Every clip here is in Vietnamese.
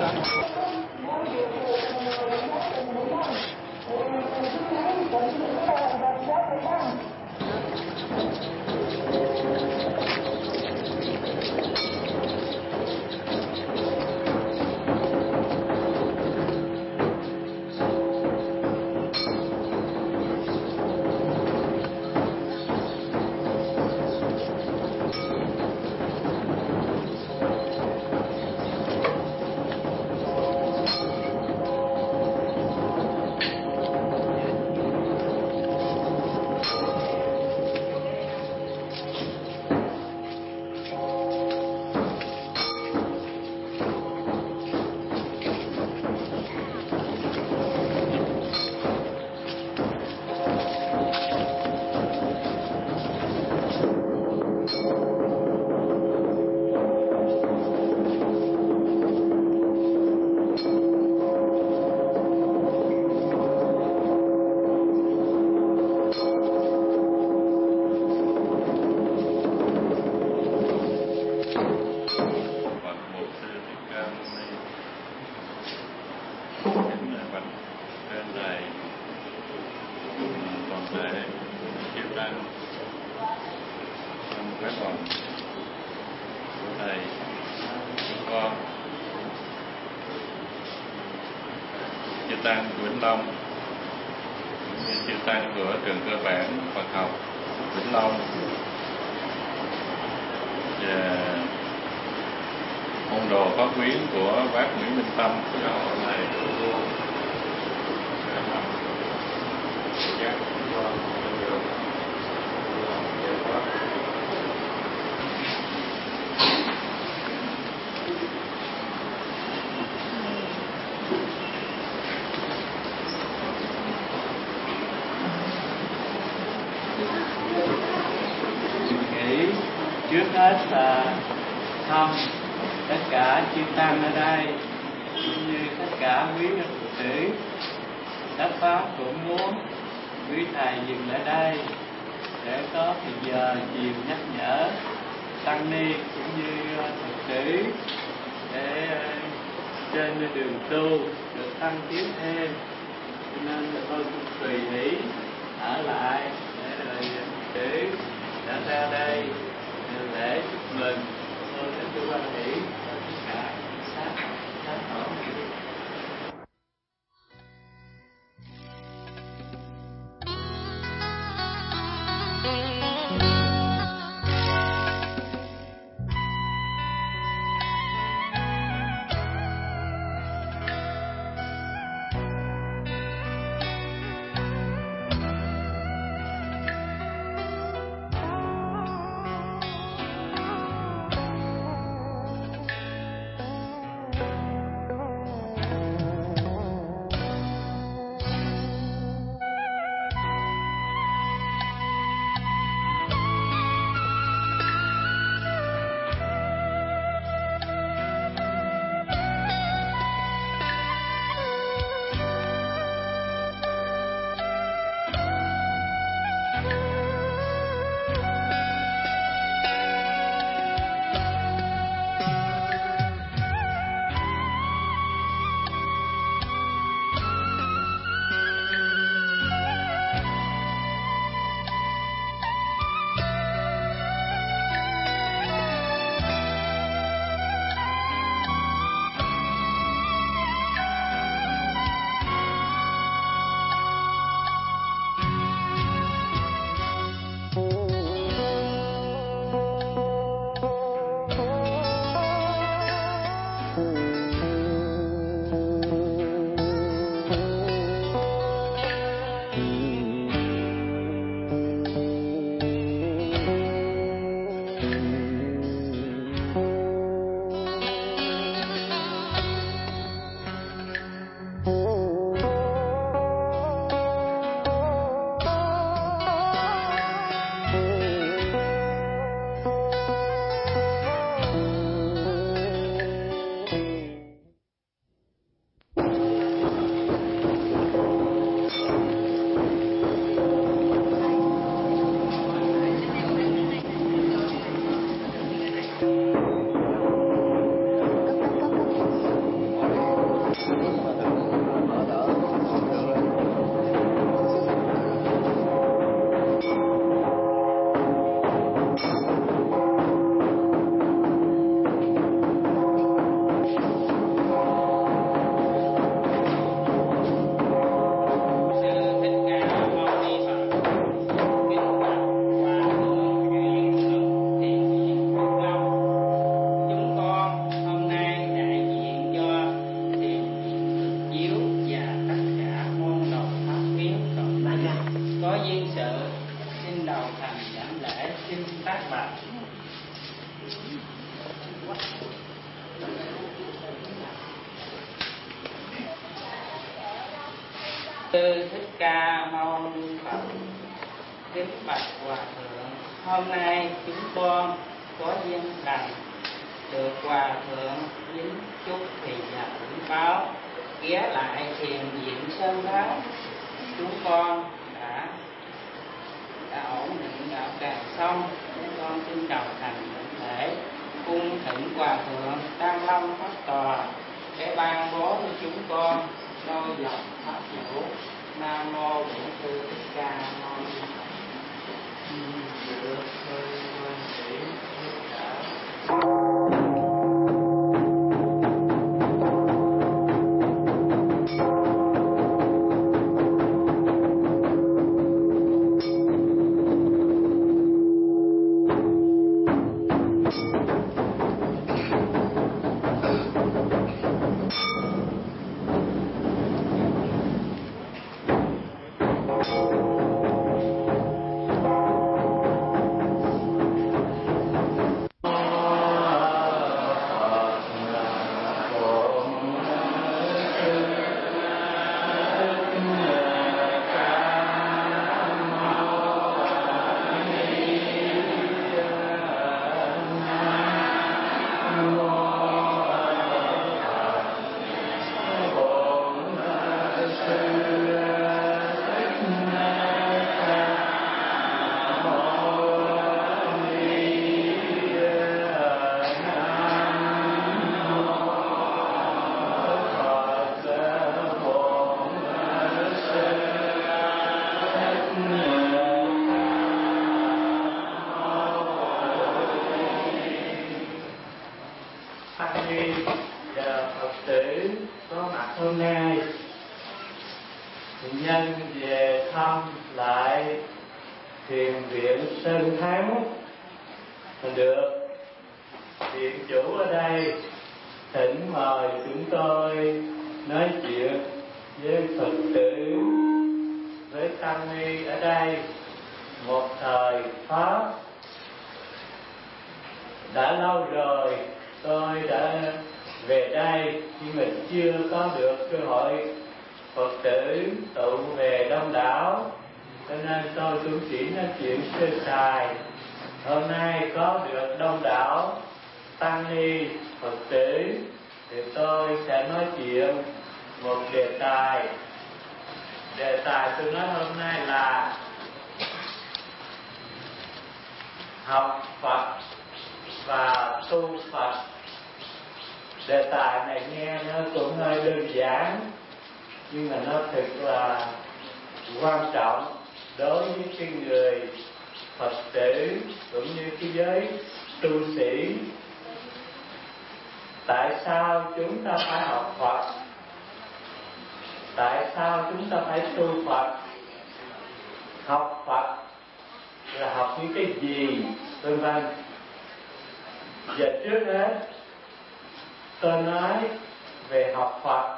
Tăng của Vĩnh Long, chư tăng của trường cơ bản Phật học Vĩnh Long và môn đồ pháp quyến của bác Nguyễn Minh Tâm này trước hết là thăm tất cả chư tăng ở đây cũng như tất cả quý Phật tử. Tất pháp cũng muốn quý thầy dừng ở đây để có thời giờ chiều nhắc nhở tăng ni cũng như Phật tử để trên đường tu được tăng tiến thêm, cho nên là tôi cũng tùy hỷ ở lại để rồi Phật tử đã ra đây lễ chúc mừng. Tôi sẽ chú quan hỷ cho tất cả sát ổn. Sư Thích Ca Mâu Ni Phật. Kính bạch Hòa Thượng, hôm nay chúng con có duyên lành được Hòa Thượng dính chúc thì và vĩnh báo ghé lại thiền viện Sơn Thắng. Chúng con đã ổn định đạo tràng xong. Chúng con xin đầu thành lễ lễ cung thỉnh Hòa Thượng Tam Long Pháp Tòa để ban bố cho chúng con đôi lòng pháp hữu. Nam mô Bổn Sư Thích Ca Mâu Ni Phật. Được quan sĩ Thích nhân về thăm lại thiền viện Sơn Thắng được viện chủ ở đây thỉnh mời chúng tôi nói chuyện với Phật tử với tăng ni ở đây một thời Pháp. Đã lâu rồi tôi đã về đây nhưng mình chưa có được cơ hội Phật tử tụ về đông đảo, cho nên tôi cũng chỉ nói chuyện sơ sài. Hôm nay có được đông đảo tăng ni Phật tử thì tôi sẽ nói chuyện một đề tài. Đề tài tôi nói hôm nay là học Phật và tu Phật. Đề tài này nghe nó cũng hơi đơn giản, nhưng mà nó thật là quan trọng đối với cái người Phật tử cũng như cái giới tu sĩ. Tại sao chúng ta phải học Phật? Tại sao chúng ta phải tu Phật? Học Phật là học những cái gì, vân vân. Giờ trước hết tôi nói về học Phật,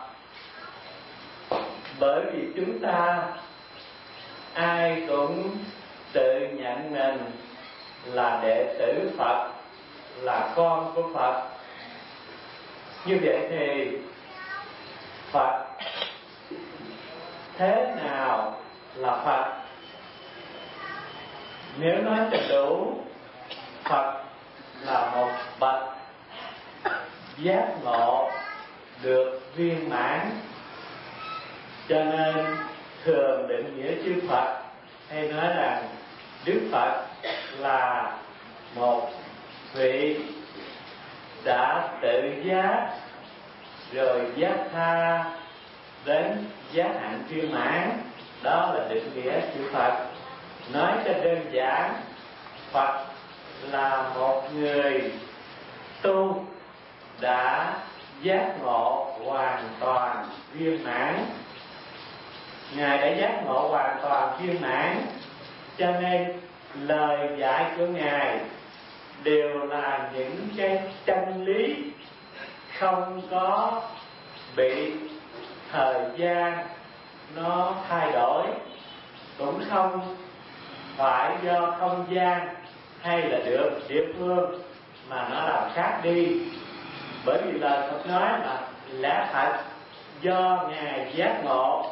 bởi vì chúng ta ai cũng tự nhận mình là đệ tử Phật, là con của Phật. Như vậy thì Phật thế nào là Phật? Nếu nói cho đủ, Phật là một bậc giác ngộ được viên mãn. Cho nên thường định nghĩa chư Phật hay nói rằng Đức Phật là một vị đã tự giác rồi giác tha đến giác hạnh viên mãn. Đó là định nghĩa chư Phật. Nói cho đơn giản, Phật là một người tu đã giác ngộ hoàn toàn viên mãn. Ngài đã giác ngộ hoàn toàn viên mãn, cho nên lời dạy của Ngài đều là những cái chân lý không có bị thời gian nó thay đổi, cũng không phải do không gian hay là được địa phương mà nó làm khác đi. Bởi vì lời Phật nói là lẽ thật do Ngài giác ngộ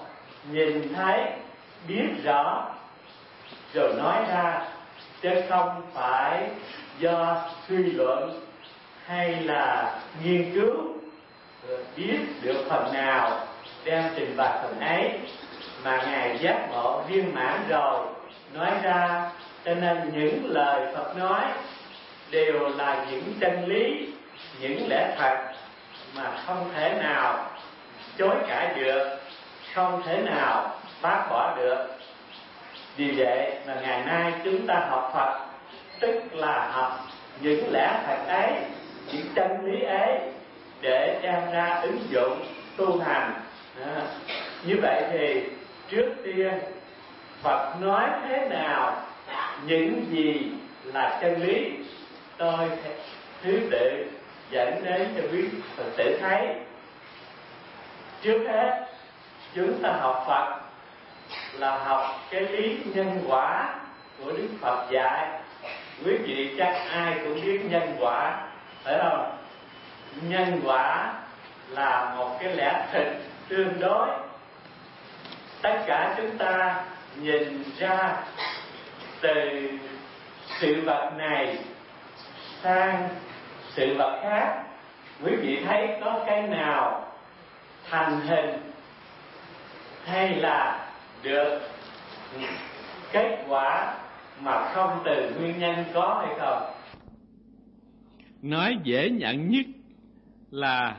nhìn thấy, biết rõ rồi nói ra, chứ không phải do suy luận hay là nghiên cứu biết được phần nào đem trình bày phần ấy, mà Ngài giác ngộ viên mãn rồi nói ra. Cho nên những lời Phật nói đều là những chân lý, những lẽ thật mà không thể nào chối cãi được, không thể nào bác bỏ được. Vì vậy mà ngày nay chúng ta học Phật tức là học những lẽ thật ấy, những chân lý ấy để đem ra ứng dụng tu hành. Như vậy thì trước tiên Phật nói thế nào, những gì là chân lý, tôi thứ tự dẫn đến cho quý Phật tử thấy. Trước hết chúng ta học Phật là học cái lý nhân quả của Đức Phật dạy. Quý vị chắc ai cũng biết nhân quả, phải không? Nhân quả là một cái lẽ thật tương đối. Tất cả chúng ta nhìn ra từ sự vật này sang sự vật khác, quý vị thấy có cái nào thành hình hay là được kết quả mà không từ nguyên nhân có hay không? Nói dễ nhận nhất là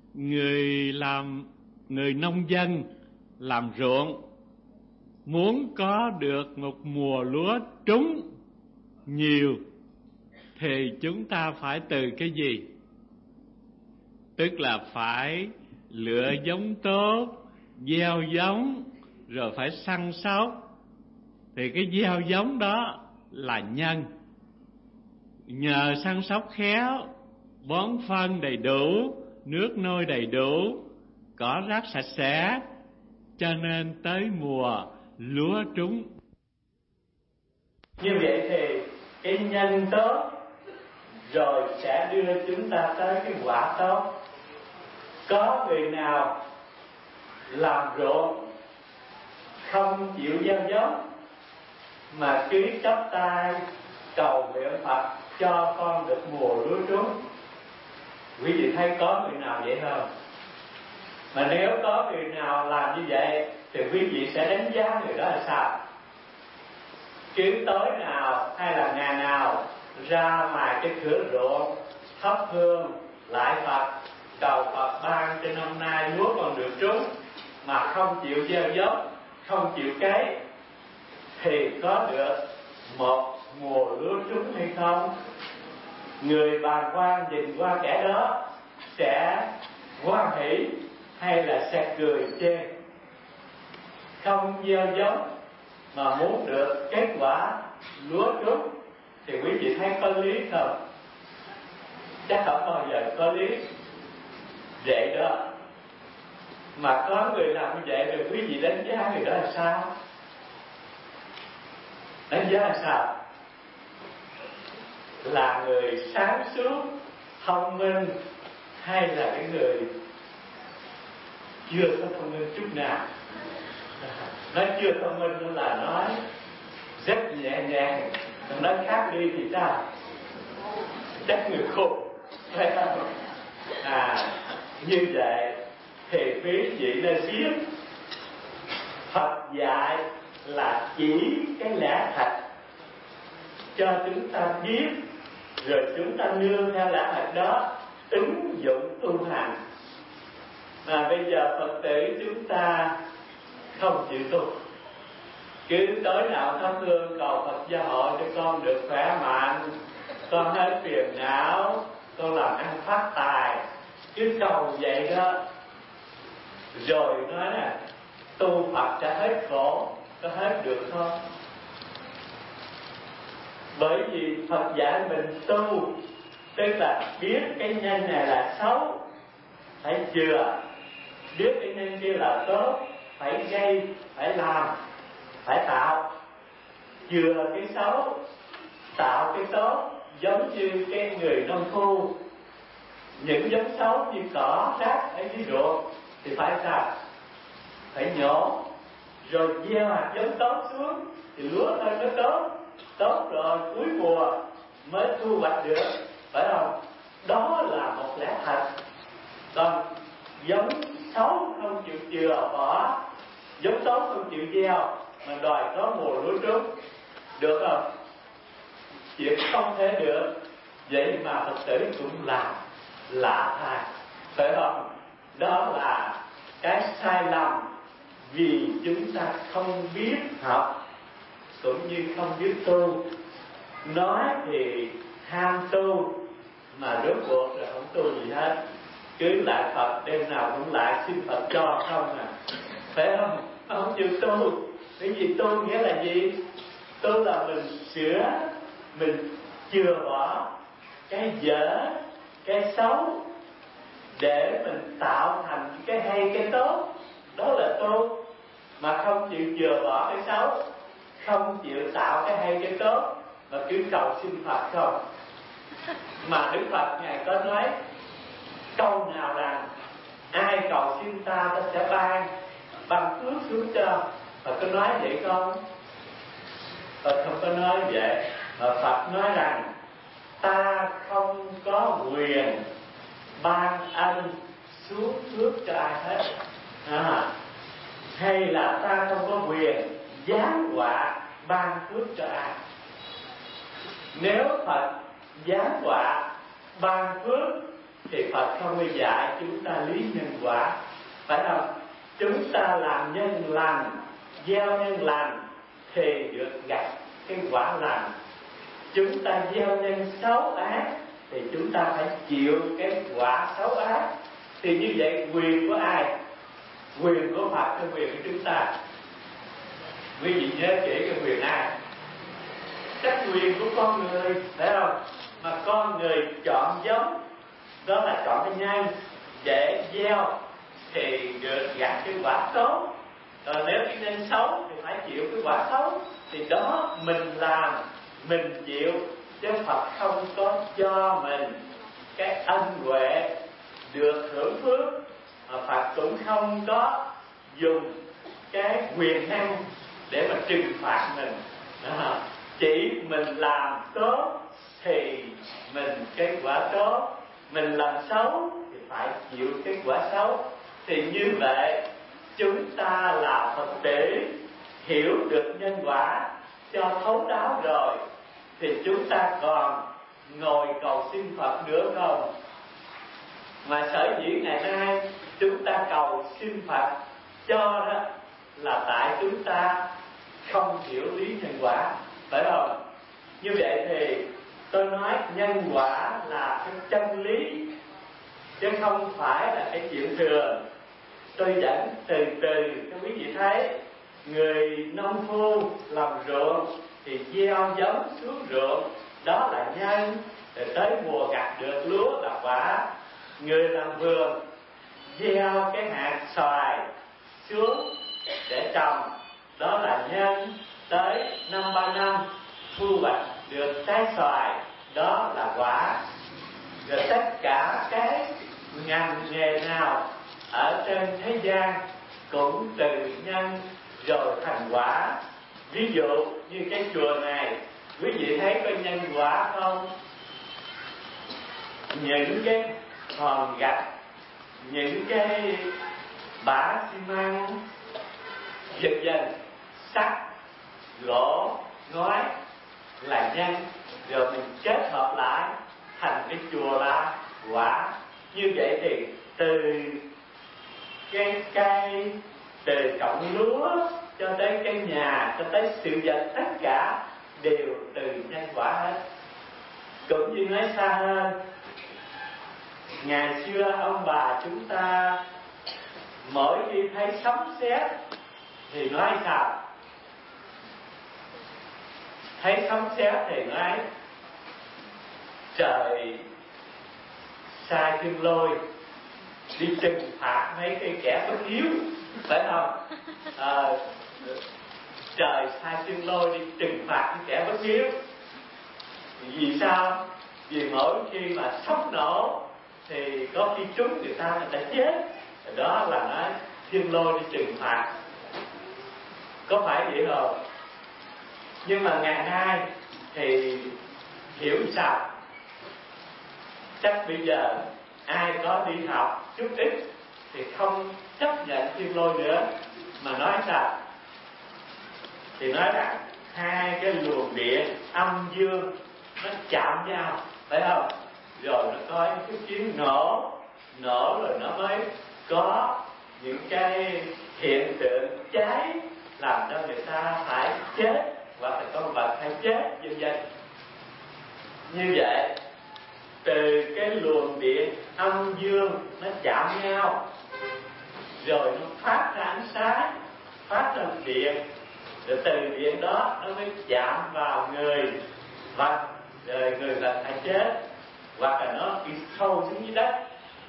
người nông dân làm ruộng, muốn có được một mùa lúa trúng nhiều thì chúng ta phải từ cái gì? Tức là phải lựa giống tốt, gieo giống, rồi phải săn sóc. Thì cái gieo giống đó là nhân. Nhờ săn sóc khéo, bón phân đầy đủ, nước nôi đầy đủ, cỏ rác sạch sẽ, cho nên tới mùa lúa trúng. Như vậy thì cái nhân tốt rồi sẽ đưa chúng ta tới cái quả tốt. Có người nào làm ruộng không chịu gieo giống mà cứ chắp tay cầu nguyện Phật cho con được mùa lúa trúng? Quý vị thấy có người nào vậy không? Mà nếu có người nào làm như vậy thì quý vị sẽ đánh giá người đó là sao? Cứ tối nào hay là ngày nào ra ngoài cái cửa ruộng thắp hương lại Phật, cầu Phật ban cho năm nay lúa còn được trúng, mà không chịu gieo giống, không chịu cấy, thì có được một mùa lúa trúng hay không? Người bàng quan nhìn qua kẻ đó sẽ hoan hỷ hay là sẽ cười chê? Không gieo giống mà muốn được kết quả lúa trúng thì quý vị thấy có lý không? Chắc không bao giờ có lý vậy đó. Mà có người làm như vậy rồi quý vị đánh giá người đó là sao? Đánh giá là sao? Là người sáng suốt, thông minh, hay là cái người chưa có thông minh chút nào? Nói chưa thông minh đó là nói rất nhẹ nhàng, còn nói khác đi thì sao? Chắc người khùng, phải không? Như vậy thì quý vị nên biết Phật dạy là chỉ cái lẽ thật cho chúng ta biết, rồi chúng ta nương theo lẽ thật đó ứng dụng tu hành. Mà bây giờ Phật tử chúng ta không chịu tu, cứ tối nào thắp hương cầu Phật gia hộ cho con được khỏe mạnh, con hết phiền não, con làm ăn phát tài, cứ cầu vậy đó. Rồi nói nè, tu Phật sẽ hết khổ, có hết được không? Bởi vì Phật dạy mình tu, tức là biết cái nhân này là xấu, phải chừa, biết cái nhân kia là tốt, phải gây, phải làm, phải tạo. Chừa cái xấu, tạo cái tốt. Giống như cái người nông phu, những giống xấu như cỏ rác ở dưới ruộng thì phải sao? Phải nhổ, rồi gieo hạt giống tốt xuống thì lúa lên nó tốt rồi cuối mùa mới thu hoạch được, phải không? Đó là một lẽ thật. Còn giống xấu không chịu chừa bỏ, giống tốt không chịu gieo mà đòi có mùa lúa trúng, được không? Chuyện không thể được. Vậy mà Phật tử cũng làm lạ thay, phải không? Đó là cái sai lầm, vì chúng ta không biết học cũng như không biết tu. Nói thì ham tu mà rốt cuộc là không tu gì hết, cứ lại Phật đêm nào cũng lại xin Phật cho không à, phải không? Không chịu tu. Cái gì tu nghĩa là gì? Tu là mình sửa, mình chừa bỏ cái dở, cái xấu để mình tạo thành cái hay, cái tốt. Đó là tu. Mà không chịu chừa bỏ cái xấu, không chịu tạo cái hay, cái tốt, mà cứ cầu xin Phật không. Mà Đức Phật Ngài có nói câu nào rằng ai cầu xin ta sẽ ban phước xuống cho. Phật có nói vậy không? Phật không có nói vậy. Mà Phật nói rằng ta không có quyền ban ân xuống phước cho ai hết, hay là ta không có quyền giáng họa ban phước cho ai. Nếu Phật giáng họa ban phước thì Phật không bao dạy chúng ta lý nhân quả, phải không? Chúng ta làm nhân lành, gieo nhân lành thì được gặp cái quả lành. Chúng ta gieo nhân xấu ác thì chúng ta phải chịu cái quả xấu ác. Thì như vậy quyền của ai? Quyền của Phật hay quyền của chúng ta? Quý vị nhớ kỹ cái quyền ai? Chắc quyền của con người, phải không? Mà con người chọn giống, đó là chọn cái nhân để gieo thì được gặt cái quả tốt. Còn nếu cái nhân xấu thì phải chịu cái quả xấu. Thì đó mình làm, mình chịu, chứ Phật không có cho mình cái ân huệ được hưởng phước. Mà Phật cũng không có dùng cái quyền năng để mà trừng phạt mình. Chỉ mình làm tốt thì mình kết quả tốt, mình làm xấu thì phải chịu kết quả xấu. Thì như vậy chúng ta là Phật tử hiểu được nhân quả cho thấu đáo rồi thì chúng ta còn ngồi cầu xin Phật nữa không? Mà sở dĩ ngày nay chúng ta cầu xin Phật cho đó là tại chúng ta không hiểu lý nhân quả, phải không? Như vậy thì tôi nói nhân quả là cái chân lý chứ không phải là cái chuyện thường. Tôi dẫn từ cho quý vị thấy, người nông phu làm ruộng thì gieo giống xuống ruộng, đó là nhân, rồi tới mùa gặt được lúa là quả. Người làm vườn gieo cái hạt xoài xuống để trồng, đó là nhân, tới 5-3 năm thu hoạch được trái xoài, đó là quả. Rồi tất cả cái ngành nghề nào ở trên thế gian cũng từ nhân rồi thành quả. Ví dụ như cái chùa này, quý vị thấy có nhân quả không? Những cái hòn gạch, những cái bã xi măng, dần dần sắt, gỗ, ngói là nhân, rồi mình kết hợp lại thành cái chùa là quả. Như vậy thì từ cái cây, từ cọng lúa cho tới cái nhà, cho tới sự vật, tất cả đều từ nhân quả hết. Cũng như nói xa hơn, ngày xưa ông bà chúng ta mỗi khi thấy sấm sét thì nói sao? Thấy sấm sét thì nói trời sai thiên lôi đi trừng phạt mấy cái kẻ bất hiếu, phải không? Trời sai thiên lôi đi trừng phạt những kẻ bất hiếu. Vì sao? Vì mỗi khi mà sấm nổ thì có khi trúng người ta chết. Đó là nói thiên lôi đi trừng phạt. Có phải vậy không? Nhưng mà ngày nay thì hiểu sao? Chắc bây giờ ai có đi học chút ít thì không chấp nhận thiên lôi nữa, mà nói sao? Thì nói rằng hai cái luồng điện âm dương nó chạm nhau, phải không? Rồi nó có những cái tiếng nổ rồi nó mới có những cái hiện tượng cháy, làm cho người ta phải chết, hoặc là con vật phải chết, vân vân. Như vậy từ cái luồng điện âm dương nó chạm nhau, rồi nó phát ra ánh sáng, phát ra điện, rồi từ điện đó nó mới chạm vào người vật, rồi người vật phải chết, hoặc là nó bị sâu xuống dưới đất.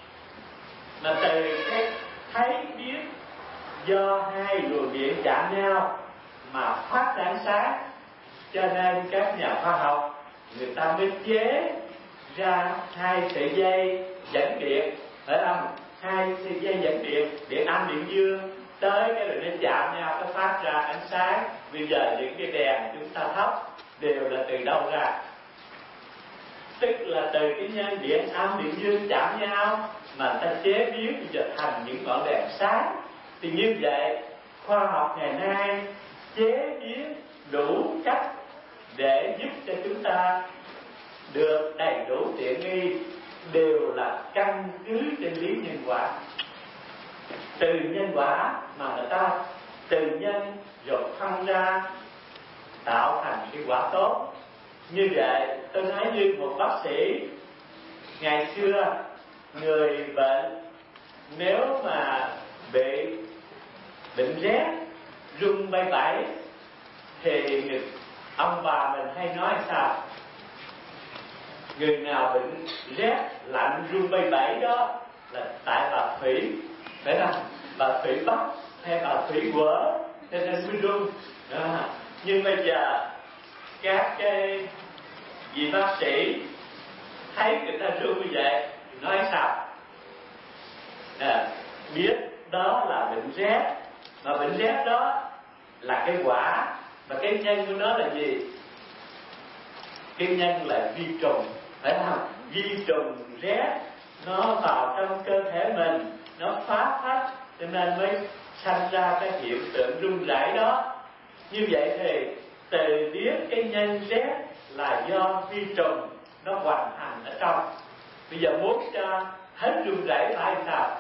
Mà từ cái thấy biết do hai luồng điện chạm nhau mà phát ra ánh sáng, cho nên các nhà khoa học người ta mới chế ra hai sợi dây dẫn điện, phải không? Hai sợi dây dẫn điện, điện âm điện dương, tới cái rồi nó chạm nhau, nó phát ra ánh sáng. Bây giờ những cái đèn chúng ta thắp đều là từ đâu ra? Tức là từ cái nhân điện âm điện dương chạm nhau mà ta chế biến trở thành những ngọn đèn sáng. Thì như vậy khoa học ngày nay chế biến đủ cách để giúp cho chúng ta được đầy đủ tiện nghi, đều là căn cứ trên lý nhân quả. Từ nhân quả mà người ta từ nhân rồi phân ra tạo thành cái quả tốt. Như vậy tôi nói như một bác sĩ ngày xưa, người bệnh nếu mà bị bệnh rét run bay bẩy thì ông bà mình hay nói sao? Người nào bệnh rét lạnh run bay bẩy đó là tại bà Thủy, phải không? Bà Thủy bắt hay bà Thủy quở cho nên mới run. Nhưng bây giờ các cái vị bác sĩ thấy người ta run như vậy nói sao? Biết đó là bệnh rét, mà bệnh rét đó là cái quả, và cái nhân của nó là gì? Cái nhân là vi trùng, phải không? Vi trùng rét nó vào trong cơ thể mình, nó phá phách, cho nên mới sanh ra cái hiện tượng run rẩy đó. Như vậy thì từ biết cái nhân rét là do vi trùng nó hoành hành ở trong. Bây giờ muốn cho hết run rẩy phải sao?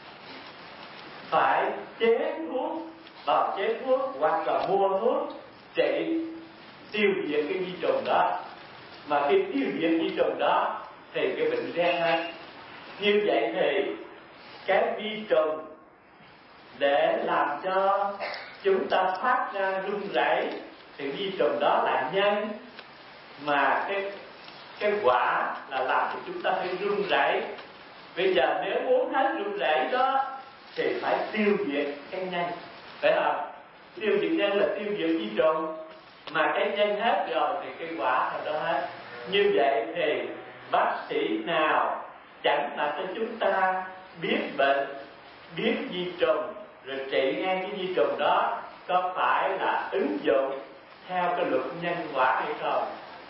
Phải chế thuốc, vào chế thuốc hoặc là mua thuốc trị tiêu diệt cái vi trùng đó. Mà khi tiêu diệt vi trùng đó thì cái bệnh rét hết. Như vậy thì cái vi trùng để làm cho chúng ta phát ra run rẩy thì vi trùng đó là nhân, mà cái quả là làm cho chúng ta phải run rẩy. Bây giờ nếu muốn hết run rẩy đó thì phải tiêu diệt cái nhân, phải không? Tiêu diệt nhân là tiêu diệt vi trùng, mà cái nhân hết rồi thì cái quả thành đó hết. Như vậy thì bác sĩ nào chẳng là cho chúng ta biết bệnh, biết vi trùng, rồi trị ngay cái vi trùng đó, có phải là ứng dụng theo cái luật nhân quả hay không?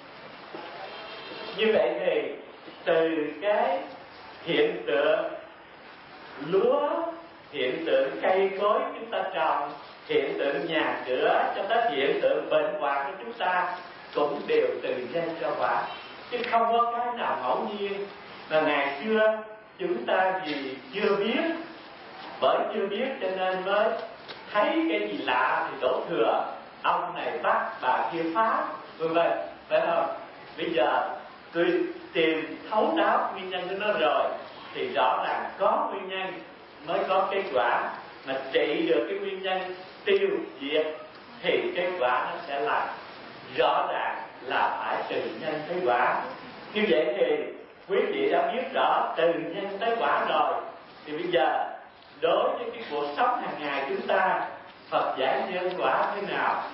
Như vậy thì từ cái hiện tượng lúa, hiện tượng cây cối chúng ta trồng, hiện tượng nhà cửa cho tới hiện tượng bệnh hoạn của chúng ta cũng đều từ nhân cho quả, chứ không có cái nào ngẫu nhiên. Và ngày xưa chúng ta vì chưa biết, bởi chưa biết cho nên mới thấy cái gì lạ thì đổ thừa, ông này bắt bà kia phá, vân vân, phải không? Bây giờ tôi tìm thấu đáo nguyên nhân của nó rồi thì rõ ràng có nguyên nhân mới có kết quả, mà trị được cái nguyên nhân tiêu diệt thì kết quả nó sẽ là rõ ràng là phải từ nhân tới quả. Như vậy thì quý vị đã biết rõ từ nhân tới quả rồi, thì bây giờ đối với cái cuộc sống hàng ngày chúng ta, Phật giải nhân quả thế nào?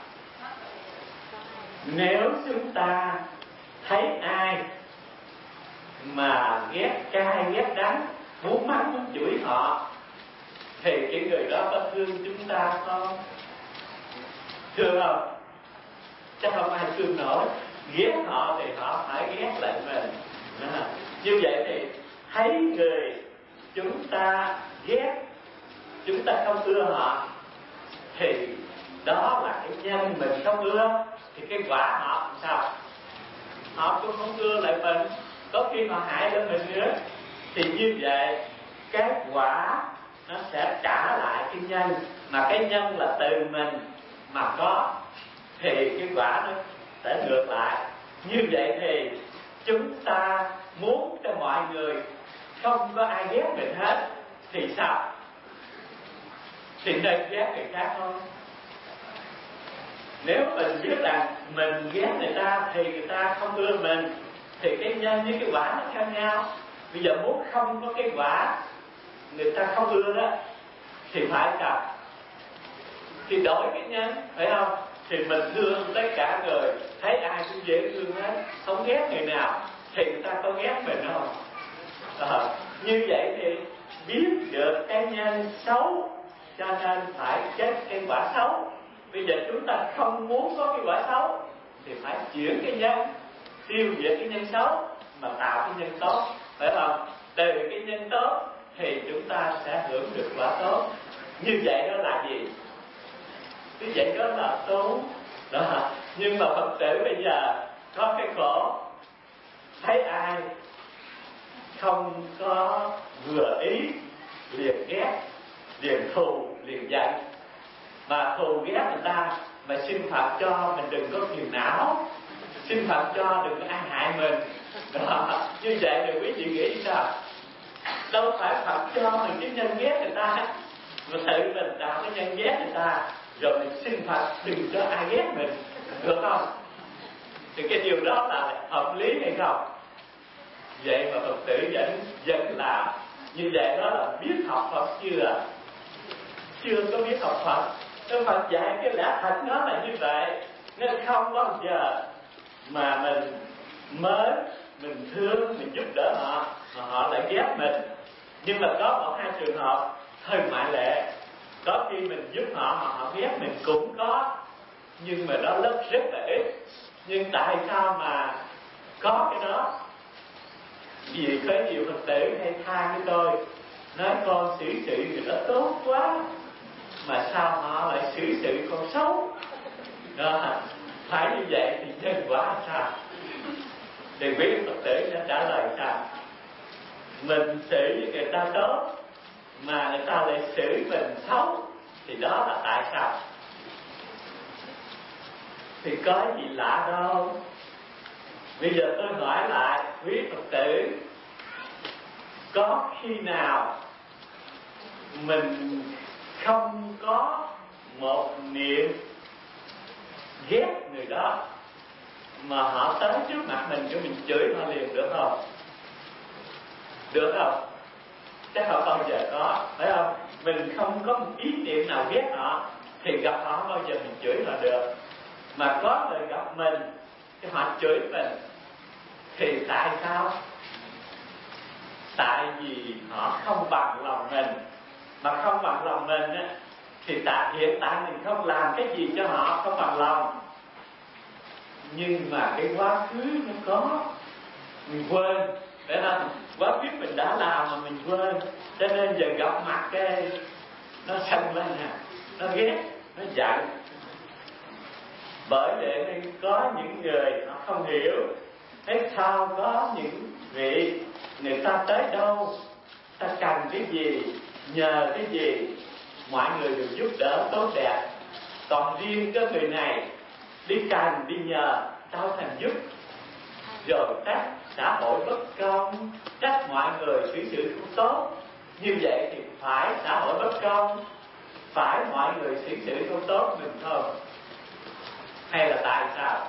Nếu chúng ta thấy ai mà ghét cay ghét đắng, muốn mắng muốn chửi họ, thì cái người đó có thương chúng ta không? thương không? Chắc không ai thương nổi. Ghét họ thì họ phải ghét lại mình. Như vậy thì thấy người chúng ta ghét, chúng ta không ưa họ, thì đó là cái nhân mình không ưa. Thì cái quả họ làm sao? Họ cũng không ưa lại mình, có khi họ hại lên mình nữa. Thì như vậy cái quả nó sẽ trả lại cái nhân, mà cái nhân là từ mình mà có, thì cái quả nó sẽ ngược lại. Như vậy thì chúng ta muốn cho mọi người không có ai ghét mình hết thì sao? Thì nên ghét người khác thôi. Nếu mình biết rằng mình ghét người ta thì người ta không ưa mình, thì cái nhân với cái quả nó khác nhau. Bây giờ muốn không có cái quả người ta không ưa đó thì phải làm, thì đổi cái nhân, phải không? Thì mình thương tất cả người, thấy ai cũng dễ thương hết, không ghét người nào, thì người ta có ghét mình không? Như vậy thì biết được cái nhân xấu, cho nên phải kết cái quả xấu. Bây giờ chúng ta không muốn có cái quả xấu thì phải chuyển cái nhân, tiêu diệt cái nhân xấu mà tạo cái nhân tốt, phải không? Từ cái nhân tốt thì chúng ta sẽ hưởng được quả tốt. Như vậy đó là gì? Như vậy đó là tốt đó. Nhưng mà Phật tử bây giờ có cái khổ, thấy ai không có vừa ý liền ghét, liền thù, liền giận. Mà thù ghét người ta mà xin Phật cho mình đừng có phiền não, xin Phật cho đừng có ai hại mình đó. Như vậy thì quý vị nghĩ sao? Đâu phải Phật cho mình cái nhân ghét người ta, mà tự mình tạo cái nhân ghét người ta, rồi mình xin Phật đừng cho ai ghét mình, được không? Thì cái điều đó là hợp lý hay không? Vậy mà Phật tử vẫn làm như vậy, đó là biết học Phật chưa có biết học Phật. Đức Phật dạy cái lẽ thật nó là như vậy, nên không bao giờ mà mình thương, mình giúp đỡ họ mà họ lại ghét mình. Nhưng mà có một hai trường hợp hơi ngoại lệ, có khi mình giúp họ mà họ ghét mình cũng có, nhưng mà đó rất là ít. Nhưng tại sao mà có cái đó? Vì có nhiều Phật tử hay than với tôi, nói con xử sự người đó tốt quá, mà sao họ lại xử sự con xấu đó. Phải như vậy thì nhân quả sao? Thì quý Phật tử đã trả lời sao? Mình xử với người ta tốt mà người ta lại xử mình xấu, thì đó là tại sao? Thì có gì lạ đâu. Bây giờ tôi hỏi lại quý Phật tử, có khi nào mình không có một niệm ghét người đó mà họ tới trước mặt mình cho mình chửi họ liền, được không? Được không? Chắc không bao giờ có, phải không? Mình không có một ý niệm nào ghét họ thì gặp họ không bao giờ mình chửi họ được. Mà có người gặp mình thì họ chửi mình, thì tại sao? Tại vì họ không bằng lòng mình. Mà không bằng lòng mình á, thì hiện tại mình không làm cái gì cho họ không bằng lòng, nhưng mà cái quá khứ nó có, mình quên, phải không? Quá khứ mình đã làm mà mình quên, cho nên giờ gặp mặt cái nó sân lên nè, nó ghét, nó giận. Bởi vậy nên có những người họ không hiểu, thế sao có những vị người ta tới đâu, ta cần cái gì, nhờ cái gì, mọi người đều giúp đỡ tốt đẹp, còn riêng cái người này đi cần đi nhờ tao thành giúp, rồi trách xã hội bất công, trách mọi người xử sự không tốt. Như vậy thì phải xã hội bất công, phải mọi người xử sự không tốt mình không? Hay là tại sao?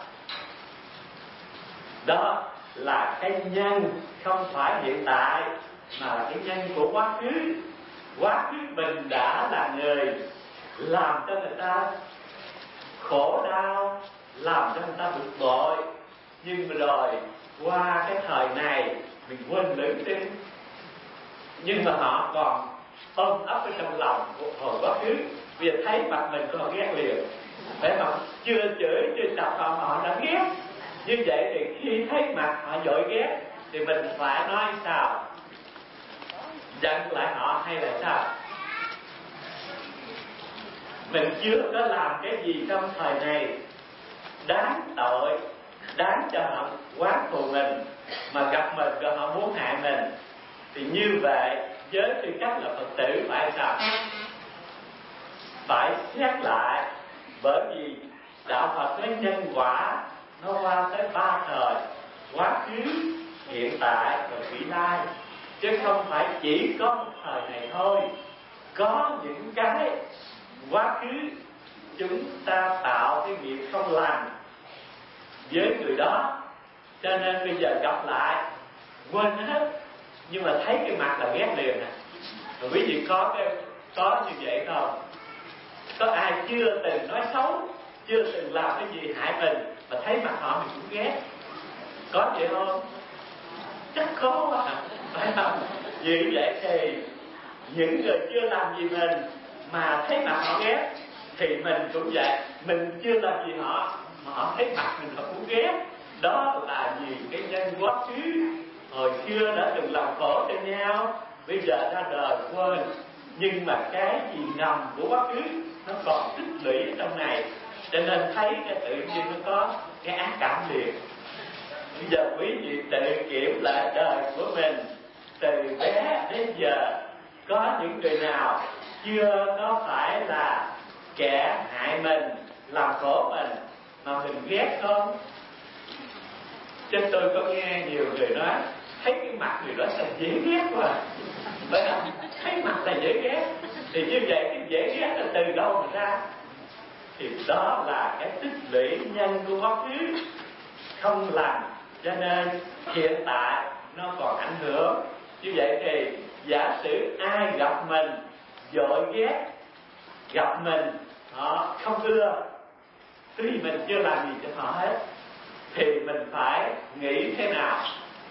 Đó là cái nhân không phải hiện tại, mà là cái nhân của quá khứ. Quá khứ mình đã là người làm cho người ta khổ đau, làm cho người ta bực bội, nhưng mà rồi qua cái thời này mình quên lửng đi, nhưng mà họ còn ôm ấp ở trong lòng của hồi quá khứ. Bây giờ thấy mặt mình còn ghét liền, phải không? Chưa chửi chưa chọc họ đã ghét. Như vậy thì khi thấy mặt họ vội ghét thì mình phải nói sao? Giận lại họ hay là sao? Mình chưa có làm cái gì trong thời này đáng tội, đáng cho họ quán thù mình, mà gặp mình rồi họ muốn hại mình, thì như vậy với tư cách là Phật tử phải sao? Phải xét lại, bởi vì đạo Phật nói nhân quả nó qua tới 3 thời: quá khứ, hiện tại và vị lai, chứ không phải chỉ có một thời này thôi. Có những cái quá khứ chúng ta tạo cái nghiệp không lành với người đó, cho nên bây giờ gặp lại quên hết, nhưng mà thấy cái mặt là ghét liền. Rồi quý vị có như vậy không? Có ai chưa từng nói xấu, chưa từng làm cái gì hại mình, mà thấy mặt họ mình cũng ghét? Có vậy không? Chắc khó quá, phải không? Vì vậy thì những người chưa làm gì mình mà thấy mặt họ ghét, thì mình cũng vậy. Mình chưa làm gì họ mà họ thấy mặt mình họ cũng ghét. Đó là vì cái nhân quá khứ hồi xưa đã từng làm khổ cho nhau, bây giờ ra đời quên. Nhưng mà cái gì ngầm của quá khứ nó còn tích lũy trong này, cho nên thấy cái tự nhiên nó có cái ác cảm liền. Bây giờ quý vị tự kiểm lại đời của mình từ bé đến giờ, có những người nào chưa có phải là kẻ hại mình, làm khổ mình mà mình ghét không? Chứ tôi có nghe nhiều người nói thấy cái mặt người đó sao dễ ghét quá, bởi không? Thấy mặt là dễ ghét, thì như vậy cái dễ ghét là từ đâu mà ra? Thì đó là cái tích lũy nhân của quá khứ không lành, cho nên hiện tại nó còn ảnh hưởng. Như vậy thì giả sử ai gặp mình vội ghét, gặp mình họ không ưa, tuy mình chưa làm gì cho họ hết, thì mình phải nghĩ thế nào?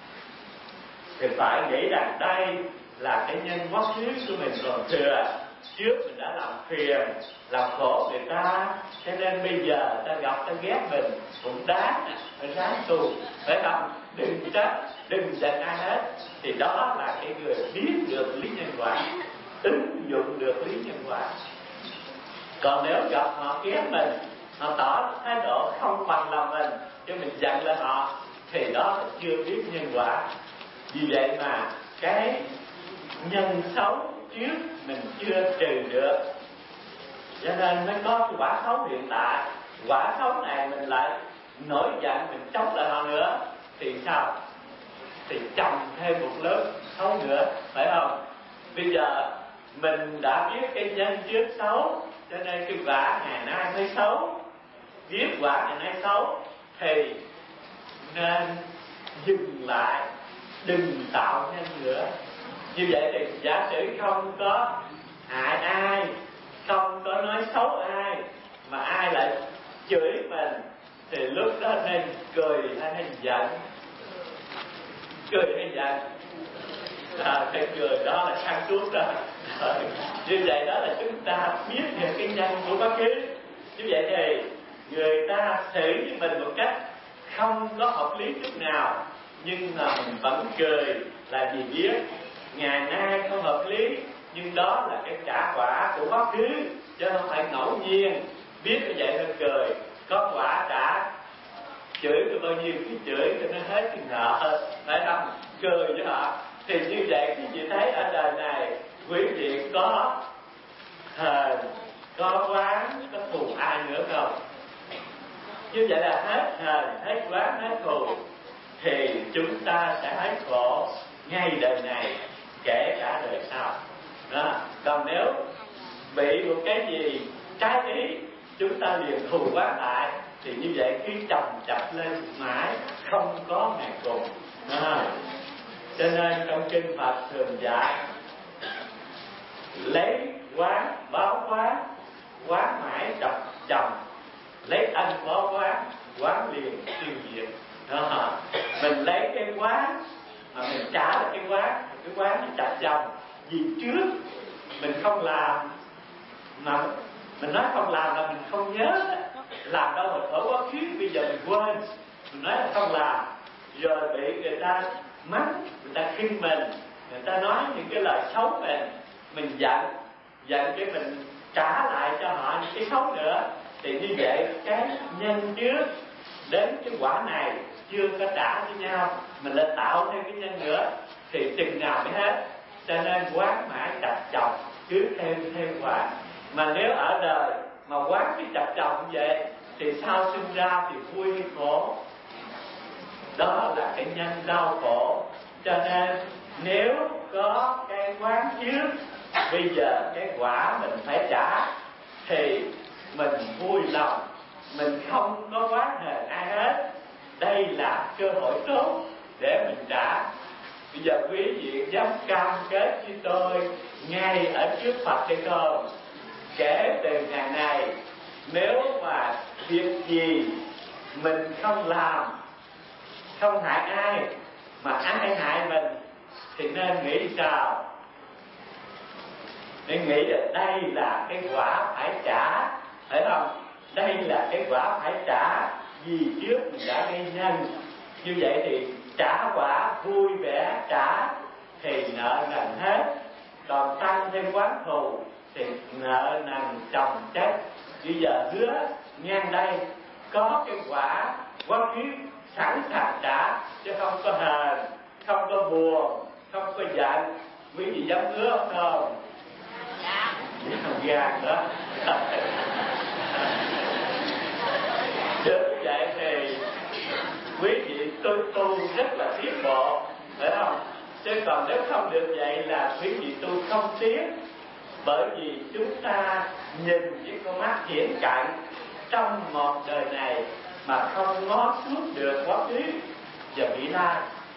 Thì phải nghĩ rằng đây là cái nhân quá khứ của mình còn thừa. Trước mình đã làm phiền, làm khổ người ta, cho nên bây giờ ta gặp ta ghét mình cũng đáng, phải ráng tu, phải không? Đừng trách, đừng giận ai hết. Thì đó là cái người biết được lý nhân quả, ứng dụng được lý nhân quả. Còn nếu gặp họ ghét mình, họ tỏ thái độ không bằng lòng mình, cho mình giận lên họ, thì đó là chưa biết nhân quả. Vì vậy mà cái nhân xấu trước mình chưa trừ được, cho nên mới có cái quả xấu hiện tại. Quả xấu này mình lại nổi giận, mình chống lại họ nữa, thì sao? Thì chồng thêm một lớp xấu nữa, phải không? Bây giờ mình đã biết cái nhân trước xấu, cho nên cái quả ngày nay mới xấu. Biết quả ngày nay xấu thì nên dừng lại, đừng tạo nhân nữa. Như vậy thì giả sử không có hại ai, không có nói xấu ai, mà ai lại chửi mình, thì lúc đó nên cười hay nên giận? Cười hay giận? Cái cười đó là sáng suốt đó. Như vậy đó là chúng ta biết được cái nhân của quá khứ. Như vậy thì người ta xử với mình một cách không có hợp lý chút nào, nhưng mà mình vẫn cười là vì biết ngày nay không hợp lý, nhưng đó là cái trả quả của quá khứ, chứ không phải ngẫu nhiên. Biết như vậy thôi cười, có quả trả. Chửi được bao nhiêu cái chửi cho nó hết cái nợ, phải không? Cười với họ. Thì như vậy quý vị thấy ở đời này quý vị có hờn, có oán, có thù ai nữa không? Như vậy là hết hờn, hết oán, hết thù, thì chúng ta sẽ hết khổ ngay đời này, kể cả đời sau đó. Còn nếu bị một cái gì trái ý, chúng ta liền thù oán lại, thì như vậy khi chồng chập lên mãi không có ngày cùng đó. Cho nên trong kinh Phật thường dạy lấy oán báo oán, oán mãi chập chồng, lấy ân báo oán, oán liền tiêu diệt đó. Mình lấy cái oán mà mình trả lại cái oán nó chặt chồng, vì trước mình không làm mà Mình nói không làm là mình không nhớ, làm đâu mà ở quá khứ bây giờ mình quên. Mình nói là không làm, rồi bị người ta mắng, người ta khinh mình, người ta nói những cái lời xấu mình giận cái mình trả lại cho họ những cái xấu nữa. Thì như vậy cái nhân trước đến cái quả này chưa có trả với nhau, mình lại tạo thêm cái nhân nữa thì chừng nào mới hết. Cho nên quán mãi chập chồng cứ thêm hoài. Mà nếu ở đời mà quán cái chập chồng như vậy thì sau sinh ra thì vui hay khổ? Đó là cái nhân đau khổ. Cho nên nếu có cái quán trước, bây giờ cái quả mình phải trả, thì mình vui lòng, mình không có oán hờn ai hết. Đây là cơ hội tốt để mình trả. Bây giờ quý vị dám cam kết với tôi ngay ở trước Phật hay không? Kể từ ngày này, nếu mà việc gì mình không làm, không hại ai, mà ai hại mình, thì nên nghĩ sao? Nên nghĩ là đây là cái quả phải trả, phải không? Đây là cái quả phải trả vì trước mình đã gây nhân. Như vậy thì trả quả vui vẻ trả thì nợ nần hết. Còn tăng thêm quán thù thì nợ nần chồng chất. Bây giờ hứa ngang đây có cái quả quá khứ sẵn sàng trả, chứ không có hờn, không có buồn, không có giận. Quý vị dám hứa không? Dạ. Không gan đó. Chứ vậy thì quý vị tôi tu rất là tiến bộ, phải không? Chứ còn nếu không được vậy là quý vị tu không tiến. Bởi vì chúng ta nhìn với con mắt hiển cận trong một đời này mà không ngó suốt được quá khứ và vị lai.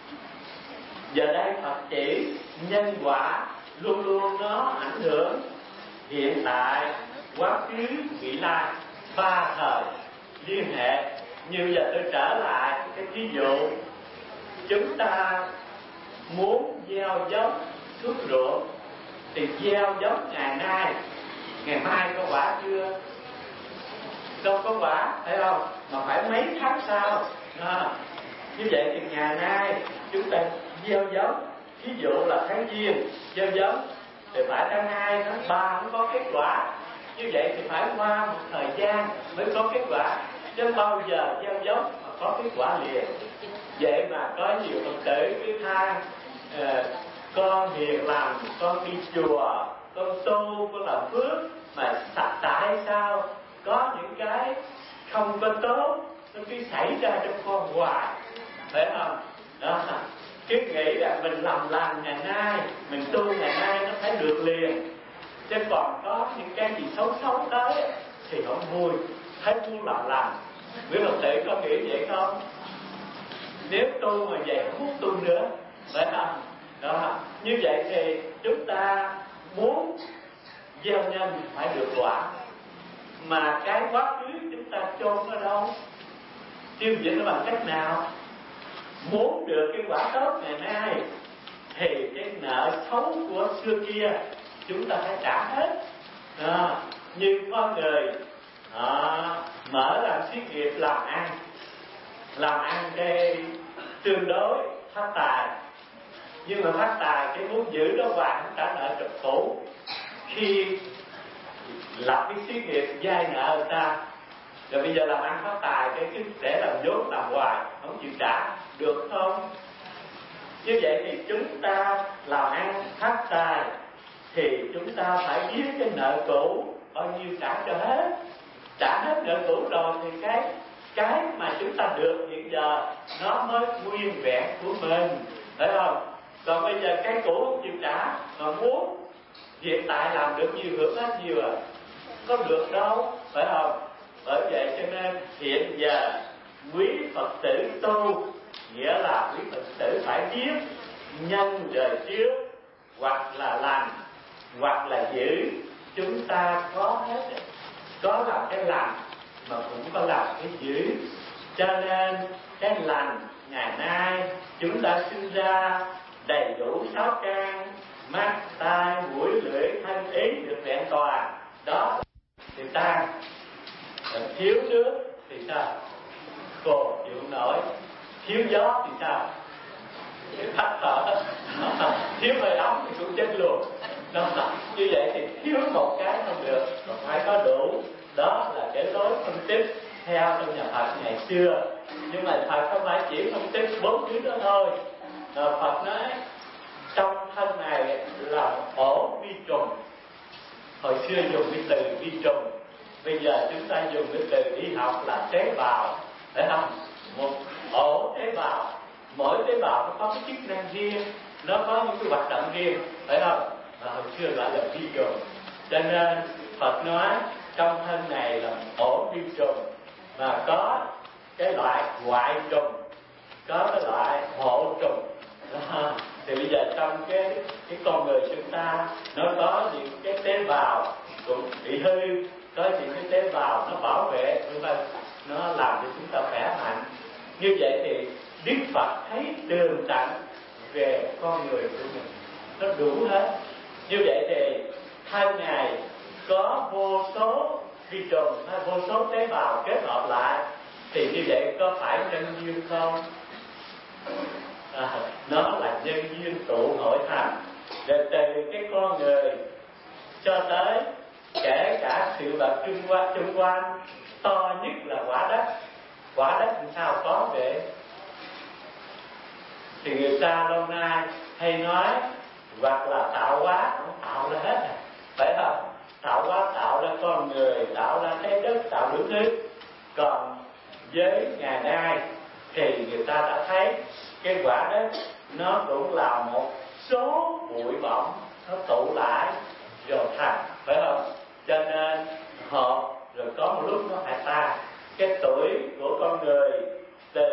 Giờ đây Phật chỉ nhân quả luôn luôn nó ảnh hưởng hiện tại, quá khứ, vị lai, ba thời liên hệ. Như giờ tôi trở lại cái ví dụ, chúng ta muốn gieo giống thuốc ruộng thì gieo giống ngày nay, ngày mai có quả chưa? Đâu có quả, phải không? Mà phải mấy tháng sau. Như vậy thì ngày nay chúng ta gieo giống, ví dụ là tháng Giêng gieo giống thì phải tháng 2, tháng 3 mới có kết quả. Như vậy thì phải qua một thời gian mới có kết quả, chứ bao giờ gieo giống mà có kết quả liền. Vậy mà có nhiều Phật tử cứ than con hiền lành, con đi chùa, con tu, con làm phước, mà tại sao có những cái không có tốt nó cứ xảy ra trong con hoài, phải không? Đó, cứ nghĩ là mình làm lành ngày nay, mình tu ngày nay nó phải được liền, chứ còn có những cái gì xấu xấu tới thì không vui, thấy muốn làm lành. Quý Phật tử có nghĩ vậy không? Nếu tu mà vậy không muốn tu nữa, phải không? Đó, như vậy thì chúng ta muốn gieo nhân phải được quả, mà cái quá khứ chúng ta chôn ở đâu, tiêu diệt nó bằng cách nào? Muốn được cái quả tốt ngày nay thì cái nợ xấu của xưa kia chúng ta phải trả hết. Như con người mở làm xí nghiệp làm ăn cái tương đối phát tài, nhưng mà phát tài cái muốn giữ đó hoài không trả nợ trật cũ. Khi lập cái xí nghiệp vay nợ người ta, rồi bây giờ làm ăn phát tài cái cứ để làm vốn làm hoài không chịu trả, được không? Như vậy thì chúng ta làm ăn phát tài thì chúng ta phải biết cái nợ cũ bao nhiêu trả cho hết. Trả hết nợ cũ rồi thì cái mà chúng ta được hiện giờ nó mới nguyên vẹn của mình, phải không? Còn bây giờ cái cũ không chịu trả mà muốn hiện tại làm được nhiều hưởng hết nhiều có được đâu, phải không? Bởi vậy cho nên hiện giờ quý Phật tử tu nghĩa là quý Phật tử phải biết nhân đời trước, hoặc là lành hoặc là dữ. Chúng ta có hết, có làm cái lành mà cũng có làm cái dữ. Cho nên cái lành ngày nay chúng ta sinh ra đầy đủ 6 căn, mắt, tai, mũi, lưỡi, thân, ý được vẹn toàn. Đó thì ta thiếu nước thì sao? Khô chịu không nổi. Thiếu gió thì sao? Tắt thở. Thiếu hơi ấm thì cũng chết luôn. Đó. Như vậy thì thiếu một cái không được, mà phải có đủ. Đó là cái lối phân tích theo trong nhà Phật ngày xưa. Nhưng mà Phật không phải chỉ phân tích 4 thứ đó thôi. Phật nói trong thân này là ổ vi trùng. Hồi xưa dùng cái từ vi trùng, bây giờ chúng ta dùng cái từ y học là tế bào, phải không? Một ổ tế bào, mỗi tế bào nó có cái chức năng riêng, nó có những cái hoạt động riêng, phải không? Hồi xưa gọi là vi trùng. Cho nên Phật nói trong thân này là ổ vi trùng, và có cái loại ngoại trùng, có cái loại hộ trùng. Thì bây giờ trong cái con người chúng ta nó có những cái tế bào cũng bị hư, có những cái tế bào nó bảo vệ, nó làm cho chúng ta khỏe mạnh. Như vậy thì Đức Phật thấy tường tận về con người của mình, nó đủ hết. Như vậy thì thân Ngài có vô số vi trùng hay vô số tế bào kết hợp lại, thì như vậy có phải nhân duyên không? Nó là nhân duyên tụ hội thành. Rồi từ cái con người cho tới kể cả sự vật chung quanh, to nhất là quả đất. Quả đất làm sao có vậy? Thì người ta lâu nay hay nói hoặc là tạo hóa cũng tạo ra hết, phải không? Tạo hóa tạo ra con người, tạo ra trái đất, tạo đủ thứ. Còn với ngày nay thì người ta đã thấy cái quả đất nó cũng là một số bụi bặm nó tụ lại rồi thành, phải không? Cho nên họ rồi có một lúc nó phải tan. Cái tuổi của con người từ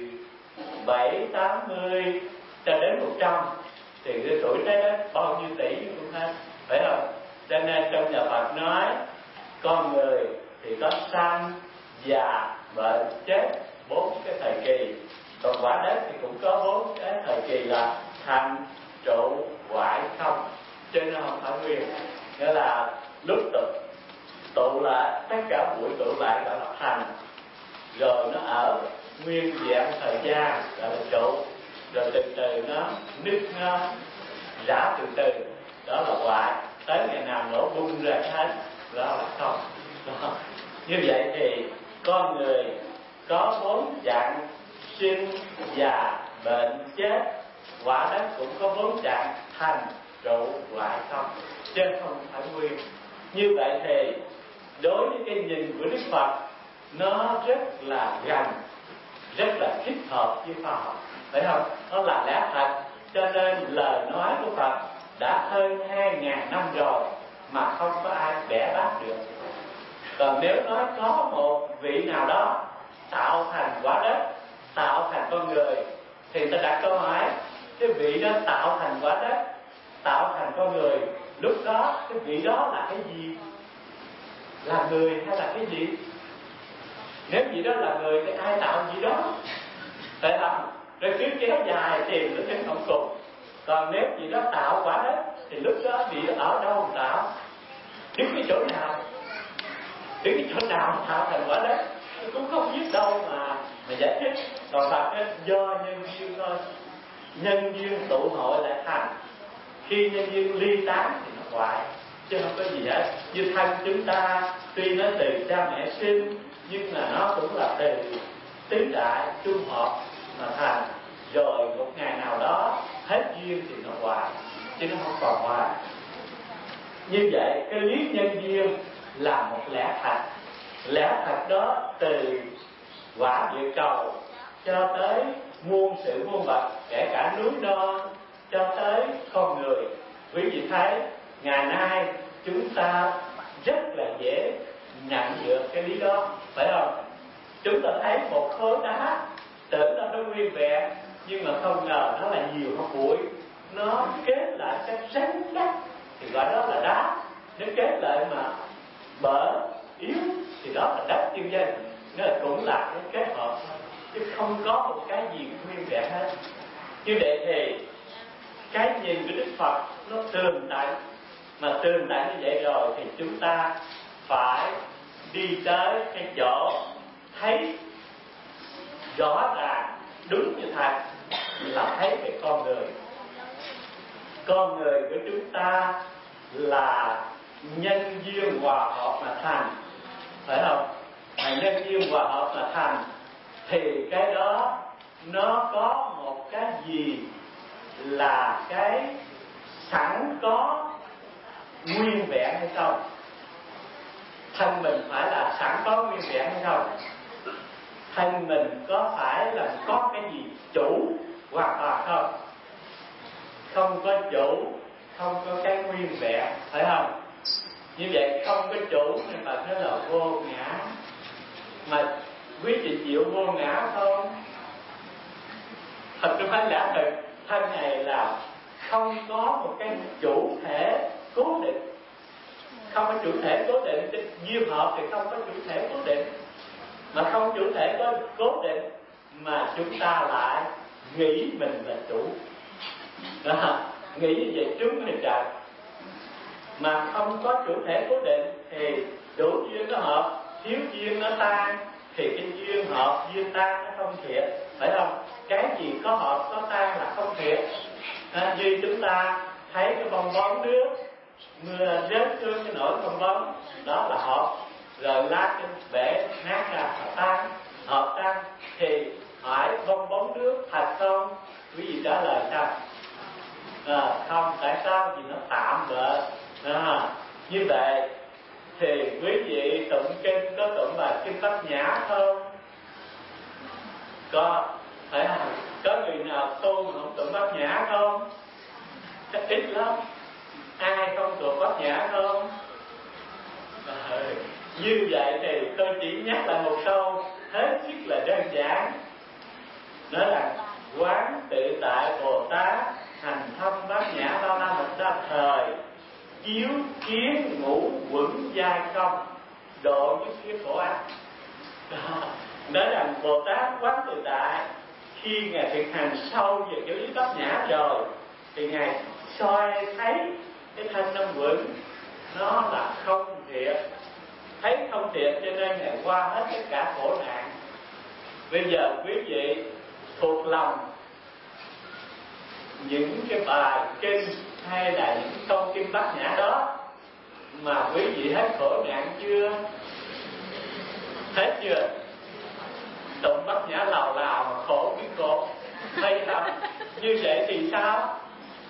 70-80 cho đến 100 thì cái tuổi trái đất bao nhiêu tỷ cũng hết, phải không? Cho nên trong nhà Phật nói con người thì có sanh, già, bệnh, chết, 4 cái thời kỳ. Còn quả đất thì cũng có 4 cái thời kỳ là thành, trụ, hoại, không. Cho nên không phải nguyên. Nghĩa là lúc tụ lại, tất cả bụi tụ lại gọi là thành. Rồi nó ở nguyên dạng thời gian gọi là trụ. Rồi từ từ nó nứt, nó rã từ từ, đó là hoại. Tới ngày nào nổ bung ra hết, đó là không. Đó. Như vậy thì con người có 4 dạng: sinh, già, bệnh, chết. Quả đất cũng có 4 dạng: thành, trụ, hoại, không, chứ không phải nguyên. Như vậy thì đối với cái nhìn của Đức Phật, nó rất là gần, rất là thích hợp với khoa học, phải không? Nó là lẽ thật. Cho nên lời nói của Phật đã hơn 2000 năm rồi mà không có ai bẻ bác được. Còn nếu nói có một vị nào đó tạo thành quả đất, tạo thành con người, thì ta đặt câu hỏi cái vị đó tạo thành quả đất, tạo thành con người, lúc đó cái vị đó là cái gì? Là người hay là cái gì? Nếu vị đó là người thì ai tạo vị đó? Phải không? Rồi cứ kéo dài tìm nó đến không cùng. Còn nếu vị đó tạo quả đất thì lúc đó vị đó ở đâu tạo? Đứng cái chỗ nào? Đứng cái chỗ nào tạo thành quả đất? Cũng không biết đâu mà giải thích. Còn Phật do nhân duyên thôi. Nhân duyên tụ hội lại thành. Khi nhân duyên ly tán thì nó hoại, chứ không có gì hết. Như thân chúng ta tuy nó từ cha mẹ sinh, nhưng mà nó cũng là từ tứ đại chung hợp mà thành. Rồi một ngày nào đó hết duyên thì nó hoại, chứ nó không còn hoại. Như vậy cái lý nhân duyên là một lẽ thật. Lẽ thật đó từ quả địa cầu cho tới muôn sự muôn vật, kể cả núi non cho tới con người. Quý vị thấy ngày nay chúng ta rất là dễ nhận được cái lý đó, phải không? Chúng ta thấy một khối đá tưởng là nó nguyên vẹn, nhưng mà không ngờ nó là nhiều hạt bụi, nó kết lại cái rắn đất thì gọi đó là đá. Nó kết lại mà bở yếu thì đó là đất tiêu danh. Nó cũng là cái kết hợp thôi, chứ không có một cái gì nguyên vẹn hết. Như vậy thì cái nhìn của Đức Phật nó tường tận. Mà tường tận như vậy rồi thì chúng ta phải đi tới cái chỗ thấy rõ ràng đúng như thật là thấy cái con người. Con người của chúng ta là nhân duyên hòa hợp mà thành, phải không? Mà nhân duyên hòa hợp mà thành thì cái đó nó có một cái gì là cái sẵn có nguyên vẹn hay không? Thân mình phải là sẵn có nguyên vẹn hay không? Thân mình có phải là có cái gì chủ hoàn toàn không? Không có chủ, không có cái nguyên vẹn, phải không? Như vậy không có chủ nên mà thế là vô ngã. Mà quý chị chịu vô ngã không? Thật tôi phải giả thực thân này là không có một cái chủ thể cố định. Không có chủ thể cố định, duyên hợp thì không có chủ thể cố định. Mà không chủ thể có cố định mà chúng ta lại nghĩ mình là chủ. Đó, nghĩ như vậy trúng thì trời. Mà không có chủ thể cố định thì đủ duyên nó hợp, thiếu duyên nó tan, thì cái duyên hợp duyên tan nó không thiệt, phải không? Cái gì có hợp có tan là không thiệt. Như chúng ta thấy cái bong bóng nước, mưa rớt xuống cái nổi bong bóng, đó là hợp. Rồi lát cái bể nát ra là tan, hợp tan. Thì hỏi bong bóng nước thật không? Quý vị trả lời sao? Không, tại sao? Vì nó tạm bợ. Như vậy thì quý vị tụng kinh có tụng bài Kim Bát Nhã không? Có, phải không? Có người nào tu mà không tụng Bát Nhã không? Chắc ít lắm. Ai không tụng Bát Nhã không? Như vậy thì tôi chỉ nhắc lại một câu hết sức là đơn giản, đó là quán tự tại Bồ Tát hành thâm Bát Nhã bao la mật đa thời, chiếu kiến ngũ quẩn giai không, độ những kiếp khổ ách. Nói rằng Bồ Tát quán tự tại khi ngài thực hành sâu về cái lý Bát Nhã rồi thì ngài soi thấy cái thân năm quẩn nó là không thiệt, thấy không thiệt cho nên ngài qua hết tất cả khổ nạn. Bây giờ quý vị thuộc lòng những cái bài kinh hay là những câu kinh Bát Nhã đó mà quý vị hết khổ nạn chưa? Hết chưa? Tụng Bát Nhã lào lào mà khổ biết khổ, hay không? Như vậy thì sao?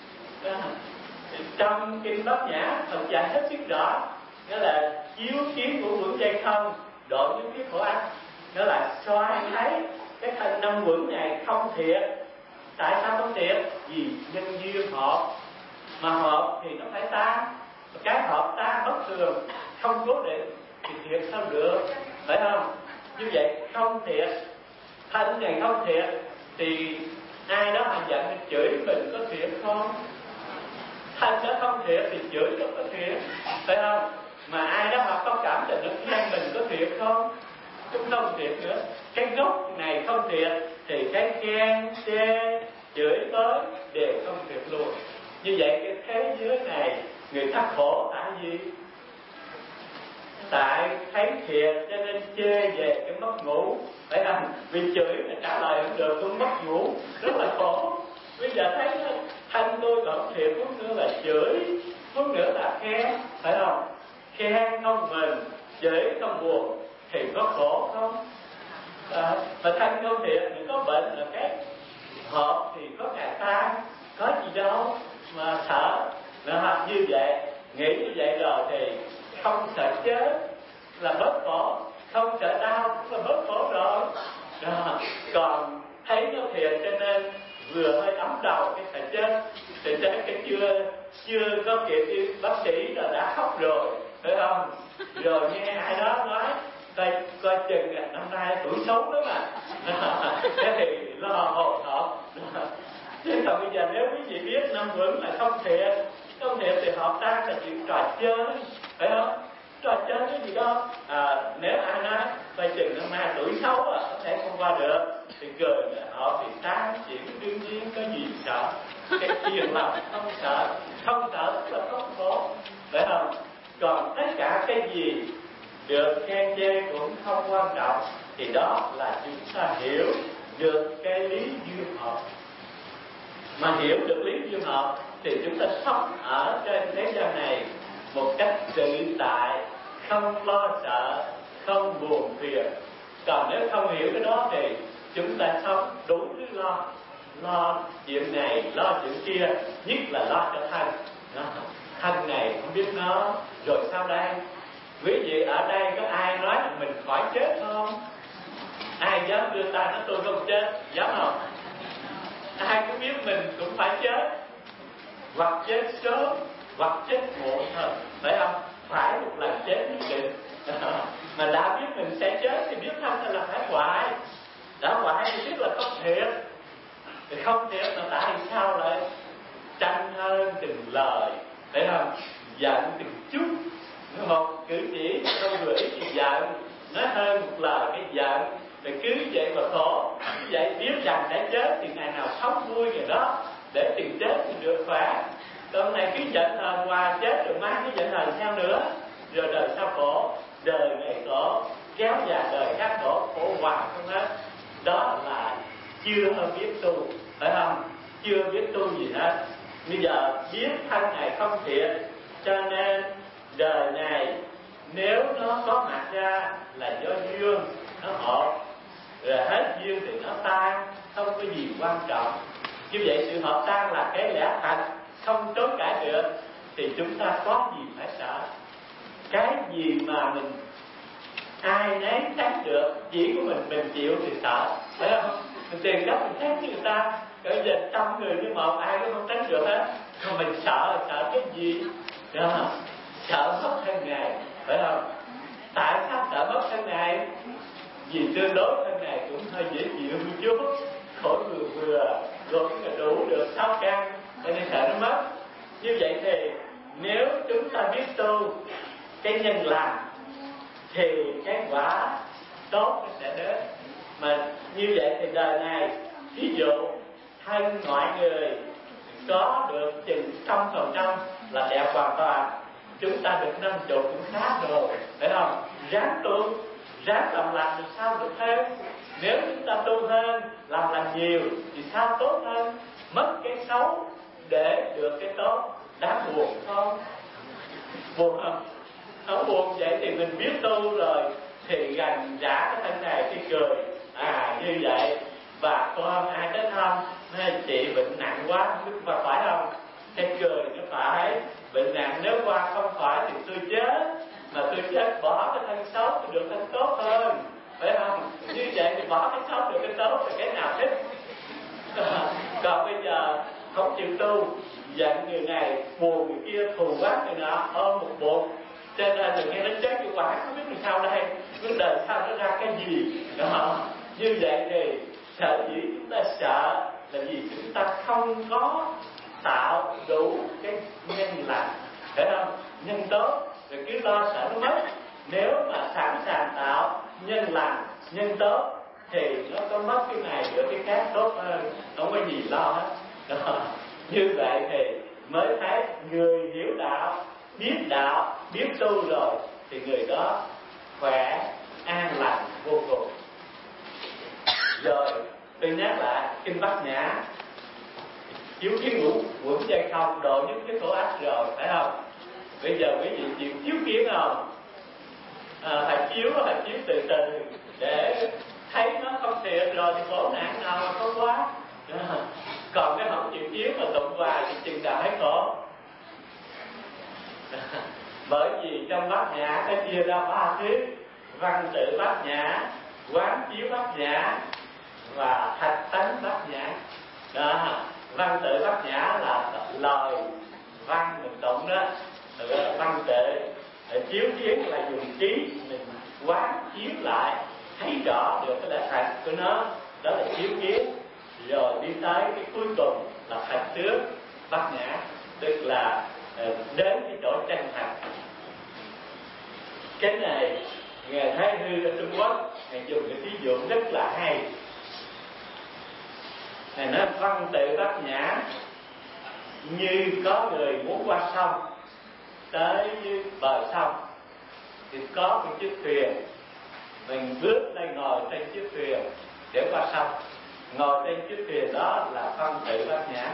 Trong kinh Bát Nhã Phật dạy hết sức rõ, nghĩa là chiếu kiến của quẩn dây không, độ những kiếp khổ ách. Nghĩa là soi thấy cái thân năm quẩn này không thiệt. Tại sao không thiệt? Vì nhân duyên hợp. Mà hợp thì nó phải tan. Cái hợp tan bất thường, không cố định thì thiệt sao được, phải không? Như vậy không thiệt, thân này không thiệt thì ai đó họ giận thì chửi mình có thiệt không? Thân đó không thiệt thì chửi nó có thiệt, phải không? Mà ai đó họ có cảm tình nó khen mình có thiệt không? Cũng không thiệt nữa. Cái gốc này không thiệt thì cái khen, chê, chửi tới đều không thiệt luôn. Như vậy cái thế giới này người ta khổ tại gì? Tại thấy thiệt cho nên chê về cái mất ngủ, phải không? Vì chửi mà trả lời không được, tôi mất ngủ, rất là khổ. Bây giờ thấy thân tôi còn thiệt, phút nữa là chửi, phút nữa là khen, phải không? Khen không mình, chửi không buồn thì có khổ không? Mà thân không thiệt thì có bệnh là cái hợp thì có ngày tan, có gì đâu mà sợ. Như vậy, nghĩ như vậy rồi thì không sợ chết là bớt khổ, không sợ đau cũng là bớt khổ rồi. Còn thấy nó thiệt cho nên vừa hơi ấm đầu cái sợ chết thì cái chưa có kịp đi bác sĩ là đã khóc rồi, phải không? Rồi nghe ai đó nói coi chừng năm nay tuổi xấu lắm mà. Thế thì lo hồn hộp. Chứ còn bây giờ nếu quý vị biết năm vững là không thiệt thì hợp tan là chuyện trò chơi, phải không? Trò chơi cái gì đó. Nếu ai nói coi chừng năm nay tuổi xấu có thể không qua được thì cười họ thì tan chuyện đương nhiên, có gì sợ. Cái chuyện lòng không sợ tức là không khổ, phải không? Còn tất cả cái gì được khen chê cũng không quan trọng, thì đó là chúng ta hiểu được cái lý duyên hợp. Mà hiểu được lý duyên hợp thì chúng ta sống ở trên thế gian này một cách tự tại, không lo sợ, không buồn phiền. Còn nếu không hiểu cái đó thì chúng ta sống đủ thứ lo chuyện này, lo chuyện kia, nhất là lo cho thân. Thân này không biết nó rồi sao đây. Quý vị ở đây có ai nói là mình khỏi chết không? Ai dám đưa tay nói tôi không chết, dám không? Ai cũng biết mình cũng phải chết, hoặc chết sớm hoặc chết muộn thôi, phải không? Phải một lần chết nhất định. Mà đã biết mình sẽ chết thì biết thân là phải hoại. Đã hoại thì biết là không thiệt. Thì không thiệt mà tại sao lại tranh hơn từng lời, phải không? Giận từng chút, một cử chỉ không vừa ý thì giận, nói hơn một lời cái giận. Rồi cứ vậy mà khổ. Như vậy biết rằng đã chết thì ngày nào sống vui rồi đó, để tiền chết thì được khỏe. Còn này cứ giận hờn hoài, chết rồi mai cứ giận hờn sao nữa. Rồi đời sao khổ, đời này khổ, kéo dài đời khác khổ, khổ hoài không hết. Đó là chưa biết tu, phải không? Chưa biết tu gì hết. Bây giờ biết thân này không thiện, cho nên đời này nếu nó có mặt ra là do duyên, nó hợp, rồi hết duyên thì nó tan, không có gì quan trọng. Như vậy sự hợp tan là cái lẽ thật, không chối cãi được. Thì chúng ta có gì phải sợ? Cái gì mà mình ai nấy tránh được, chỉ của mình chịu thì sợ, phải không? Mình tìm cách mình tránh người ta, cỡ giờ 100 người với một ai cũng không tránh được hết. Còn mình sợ cái gì? Đó, sợ mất thân này, phải không? Tại sao sợ mất thân này? Vì tương đối thân này cũng hơi dễ chịu một chút, khổ vừa rồi cũng đủ được 6 căn, cho nên sợ nó mất. Như vậy thì nếu chúng ta biết tu cái nhân lành thì cái quả tốt nó sẽ đến. Mà như vậy thì đời này ví dụ thân mọi người có được chừng 100% là đẹp hoàn toàn, chúng ta được 50 cũng khá rồi, phải không? Ráng tu, ráng làm lành thì sao được thêm. Nếu chúng ta tu hơn, làm lành nhiều thì sao tốt hơn. Mất cái xấu để được cái tốt, đáng buồn không? Buồn không? Không buồn. Vậy thì mình biết tu rồi thì gần trả cái thân này thì cười. Như vậy bà con ai tới thăm, chị bệnh nặng quá và phải không? Thì cười nó phải. Bệnh nặng nếu qua không phải thì tôi chết, mà tôi chết bỏ cái thân xấu tôi được thân tốt hơn, phải không? Như vậy thì bỏ cái xấu được cái tốt là cái nào thích. Còn bây giờ không chịu tu, giận người này, buồn người kia, thù quán người nọ, ôm một bụng, cho nên đừng nghe đến chết cái quả không biết làm sao đây, vấn đề sao nó ra cái gì đó. Như vậy thì sở dĩ chúng ta sợ là vì chúng ta không có tạo đủ cái nhân lành, phải không? Nhân tốt rồi cứ lo sợ nó mất. Nếu mà sẵn sàng tạo nhân lành, nhân tốt thì nó có mất cái này được cái khác tốt hơn, không có gì lo hết đó. Như vậy thì mới thấy người hiểu đạo, biết tu rồi thì người đó khỏe, an lành vô cùng. Rồi tôi nhắc lại kinh Bát Nhã, chiếu kiến ngũ quẩn dây không độ những cái khổ ách rồi, phải không? Bây giờ quý vị chịu chiếu kiến không? Phải chiếu từ từ để thấy nó không thiệt rồi thì khổ nạn nào mà có quá. Còn cái không chịu chiếu mà tụng hoài thì chừng nào thấy khổ. Bởi vì trong Bát Nhã nó chia ra 3 thuyết: văn tự Bát Nhã, quán chiếu Bát Nhã và thạch tánh Bát Nhã. Đó, văn tự Bát Nhã là lời văn mình tụng đó, gọi là văn tự. Chiếu kiến là dùng trí mình quán chiếu lại, thấy rõ được cái lẽ thật của nó, đó là chiếu kiến. Rồi đi tới cái cuối cùng là thạch tướng Bát Nhã, tức là đến cái chỗ chân thật. Cái này Ngài Thái Hư ở Trung Quốc Ngài dùng cái ví dụ rất là hay. Ngài nói văn tự Bát Nhã như có người muốn qua sông, tới bờ sông thì có một chiếc thuyền, mình bước lên ngồi trên chiếc thuyền để qua sông. Ngồi trên chiếc thuyền đó là phân tử bát nhã,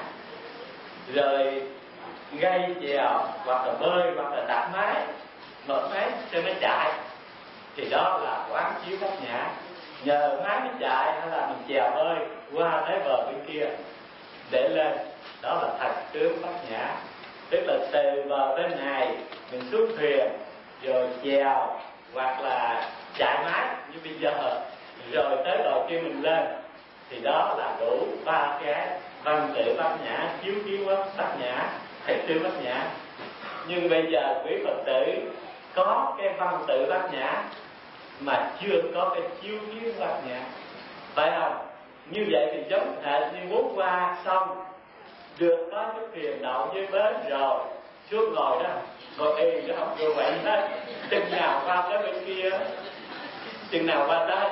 rồi gây chèo hoặc là bơi hoặc là đạp máy, mở máy cho nó chạy, thì đó là quán chiếu bát nhã. Nhờ máy nó chạy hay là mình chèo bơi qua tới bờ bên kia để lên, đó là thật tướng bát nhã. Tức là từ bờ bên này mình xuống thuyền rồi chèo hoặc là chạy máy như bây giờ, rồi tới đầu kia mình lên, thì đó là đủ ba cái văn tự bát nhã, chiếu kiến bát nhã, thật tướng bát nhã. Nhưng bây giờ quý Phật tử có cái văn tự bát nhã mà chưa có cái chiếu kiến bát nhã, phải không? Như vậy thì giống hệt như muốn qua sông, được có cái thuyền đậu dưới bến rồi xuống ngồi đó, ngồi yên đó, không được vậy hết. Chừng nào qua tới bên kia, chừng nào qua tới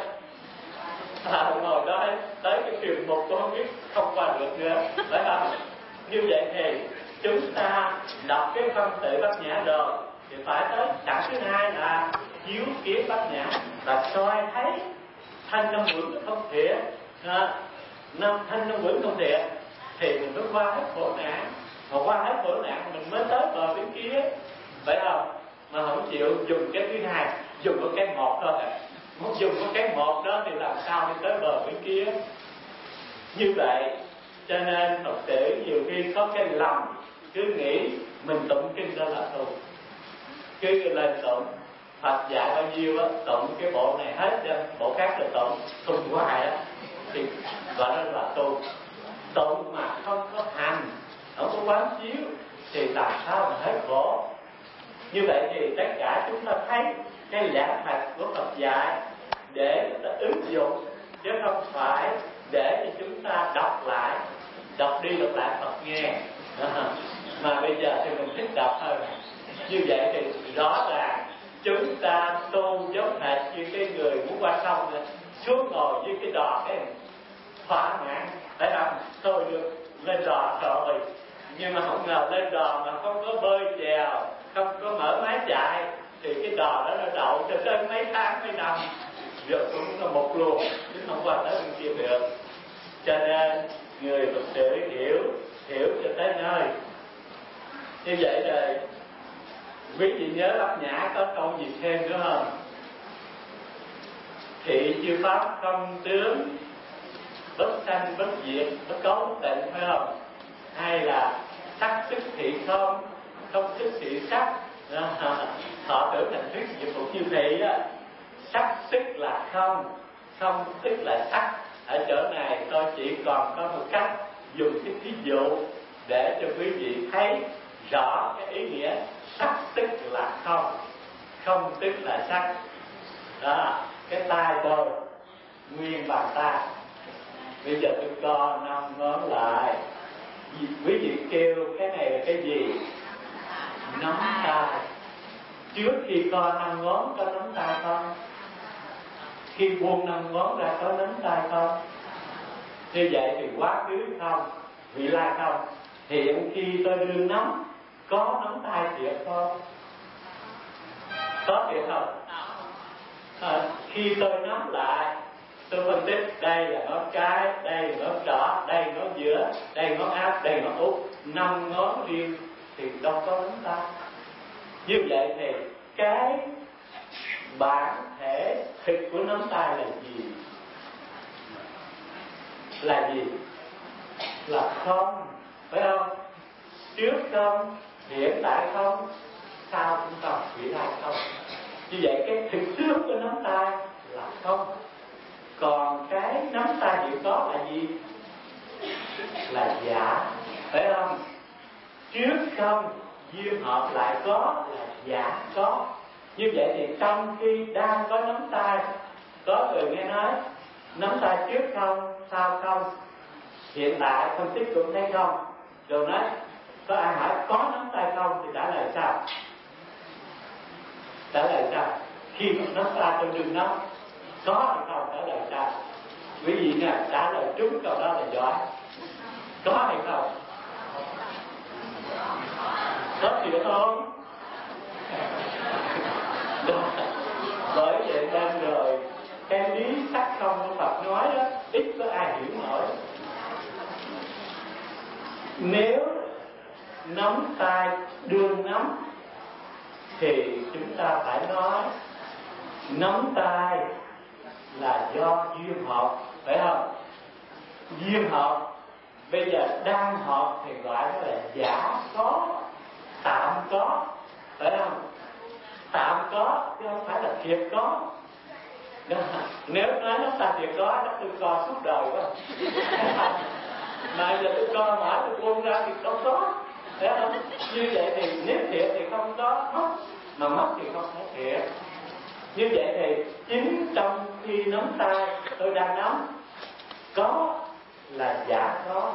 ngồi đó tới cái thuyền một tôi không biết, không qua được nữa, phải không? Như vậy thì chúng ta đọc cái văn tự bát nhã rồi thì phải tới chặng thứ hai là chiếu kiến bát nhã, là soi thấy thanh năm uẩn không thiện, thanh năm uẩn không thiện thì mình mới qua hết khổ nạn. Mà qua hết khổ nạn mình mới tới bờ bên kia, phải không? Mà không chịu dùng cái thứ hai, dùng có cái một thôi, muốn dùng có cái một đó thì làm sao đi tới bờ bên kia? Như vậy cho nên Phật tử nhiều khi có cái lầm, cứ nghĩ mình tụng kinh đó là tu, cứ lên tụng Phật dạy bao nhiêu á, tụng cái bộ này hết cho bộ khác là tụng hoài á, thì gọi đó là tu. Tụng mà không có hành, không có quán chiếu thì làm sao mà hết khổ? Như vậy thì tất cả chúng ta thấy cái lẽ thật của Phật dạy để chúng ta ứng dụng, chứ không phải để cho chúng ta đọc đi đọc lại Phật nghe. Mà bây giờ thì mình thích đọc hơn. Như vậy thì rõ ràng chúng ta tu giống hệt như cái người muốn qua sông này, xuống ngồi với cái đò cái thỏa mãn, phải không? Tôi được lên đò rồi, nhưng mà không ngờ lên đò mà không có bơi chèo, không có mở máy chạy, thì cái đò đó nó đậu cho tới mấy tháng mấy năm rồi cũng là một luồng, chứ không qua tới bên kia được. Cho nên người Phật tử hiểu cho tới nơi. Như vậy rồi quý vị nhớ Bát Nhã có câu gì thêm nữa không? Thị chư pháp không tướng, bất sanh bất diệt, bất cấu bất tịnh, phải không? Hay là sắc tức thị không tức thị sắc. Họ tưởng thành thuyết diệu phục như thị á, sắc tức là không tức là sắc. Ở chỗ này tôi chỉ còn có một cách dùng cái ví dụ để cho quý vị thấy rõ cái ý nghĩa sắc tức là không tức là sắc. Đó, cái tay tôi nguyên bàn tay, bây giờ tôi co 5 ngón lại, quý vị kêu cái này là cái gì? Nắm tay. Trước khi co 5 ngón có nắm tay không? Khi buông 5 ngón ra có nắm tay không? Như vậy thì quá khứ không, vị lai không. Hiện khi tôi đương nắm có nắm tay thiệt không? Có thiệt không? Khi tôi nắm lại, tôi phân tích đây là ngón cái, đây là ngón trỏ, đây là ngón giữa, đây là ngón áp, đây là ngón út, 5 ngón riêng thì đâu có nắm tay. Như vậy thì cái bản thể thực của nắm tay là gì? Là gì? Là không, phải không? Trước không, hiện tại không, sau cũng không, vị lai không. Như vậy cái thực tướng của nắm tay là không. Còn cái nắm tay hiện có là gì? Là giả, phải không? Trước không, duyên hợp lại có là giả có. Như vậy thì trong khi đang có nắm tay, có người nghe nói nắm tay trước không, sau không, hiện tại phân tích cũng thấy không. Rồi nói có ai hỏi có nắm tay không thì trả lời sao? Trả lời sao? Khi nắm tay tôi đừng nắm, có hay không, trả lời sao? Quý vị nè, trả lời trúng câu đó là giỏi. Có hay không? Có thiệt không? Bởi vậy nên rồi cái lý sắc không của Phật nói đó ít có ai hiểu nổi. Nếu nắm tay đương nắm thì chúng ta phải nói nắm tay là do duyên hợp, phải không? Duyên hợp bây giờ đang hợp thì gọi nó là giả có, tạm có, phải không? Tạm có chứ không phải là thiệt có. Nếu nói nó ta thiệt có, nó tôi co suốt đời quá. Mà giờ tôi co mãi tôi buông ra thì đâu có, thấy không? Như vậy thì nếu thiệt thì không có mất, mà mất thì không có thiệt. Như vậy thì chính trong khi nắm tay tôi đang nắm có là giả có,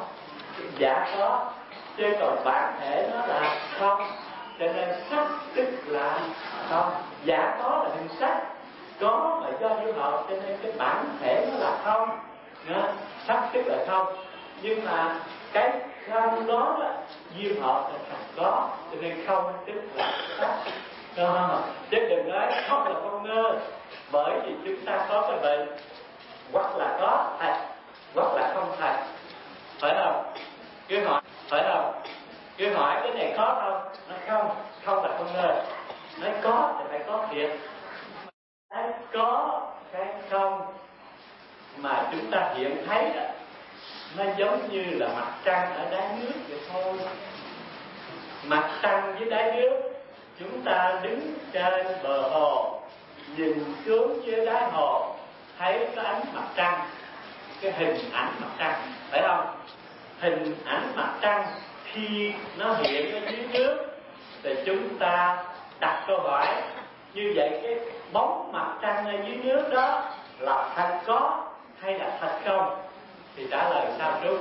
chứ còn bản thể nó là không, cho nên sắc tức là không. Giả có là hình sắc, có mà do duyên hợp cho nên cái bản thể nó là không, sắc tức là không. Nhưng mà cái không đó là duyên hợp là thành có, cho nên không tức là sắc. Chứ đừng nói không là không ngơ, bởi vì chúng ta có cái bệnh hoặc là có thật hoặc là không thật, phải không? Cứ hỏi, phải không? Cứ hỏi cái này có không? Nói không là không ngơ. Nói có thì phải có thiệt. Nói có cái không mà chúng ta hiện thấy đó, nó giống như là mặt trăng ở đáy nước vậy thôi. Mặt trăng với đáy nước, chúng ta đứng trên bờ hồ nhìn xuống dưới đáy hồ thấy có ánh mặt trăng, cái hình ảnh mặt trăng, phải không? Hình ảnh mặt trăng khi nó hiện ở dưới nước thì chúng ta đặt câu hỏi như vậy cái bóng mặt trăng ở dưới nước đó là thật có hay là thật không? Thì trả lời sao trước?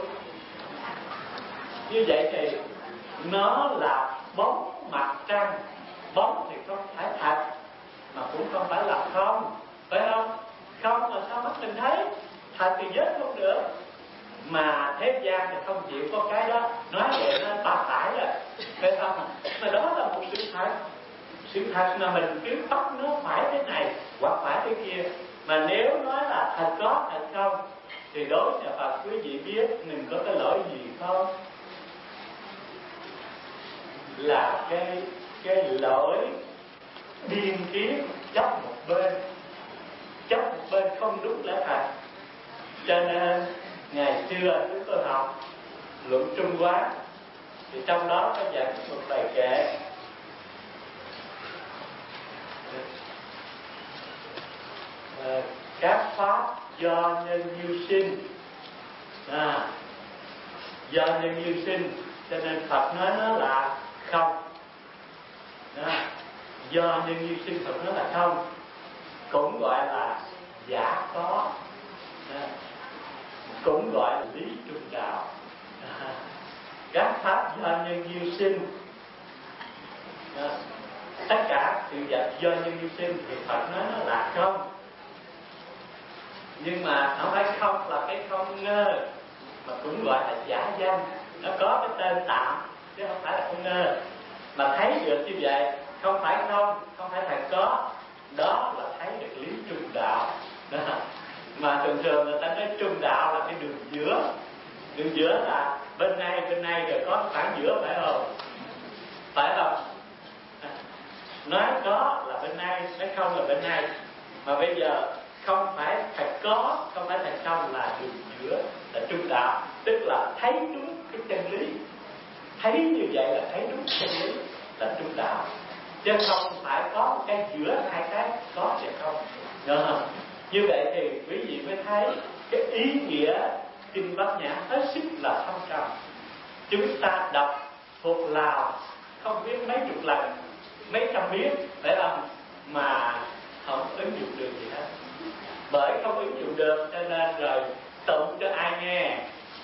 Như vậy thì nó là bóng mặt trăng. Bóng thì không phải thật mà cũng không phải là không, phải không? Không mà sao mắt mình thấy, thật thì vết không được. Mà thế gian thì không chịu có cái đó, nói vậy nó ba phải rồi, phải không? Mà đó là một sự thật. Sự thật mà mình cứ bắt nó phải thế này hoặc phải thế kia. Mà nếu nói là thật có thật không thì đối với nhà Phật quý vị biết mình có cái lỗi gì không? Là cái lỗi biên kiến chấp một bên không đúng lẽ thật. Cho nên ngày xưa chúng tôi học luận Trung Quán thì trong đó có dạy một bài kệ các pháp do nhân duyên sinh, do nhân duyên sinh, cho nên Phật nói nó là không. Do nhân duyên sinh Phật nói là không, cũng gọi là giả có, cũng gọi là lý trung đạo. Các pháp do nhân duyên sinh, tất cả sự vật do nhân duyên sinh thì Phật nói nó là không. Nhưng mà không phải không là cái không ngơ, mà cũng gọi là giả danh. Nó có cái tên tạm chứ không phải là không ngơ. Mà thấy được như vậy không phải không phải thật có, đó là thấy được lý trung đạo. Mà thường thường người ta nói trung đạo là cái đường giữa. Đường giữa là bên này rồi có khoảng giữa, phải không? Phải không? Nói có là bên này, nói không là bên này. Mà bây giờ không phải thật có, không phải thật không là đường giữa, là trung đạo. Tức là thấy đúng cái chân lý. Thấy như vậy là thấy đúng chân lý, là trung đạo. Chứ không phải có một cái giữa hai cái có và không. Như vậy thì quý vị mới thấy cái ý nghĩa kinh Bát Nhã hết sức là thâm trầm. Chúng ta đọc thuộc lào không biết mấy chục lần, mấy trăm biết, phải không? Mà không ứng dụng được gì hết. Bởi không ứng dụng được cho nên rồi tụng cho ai nghe.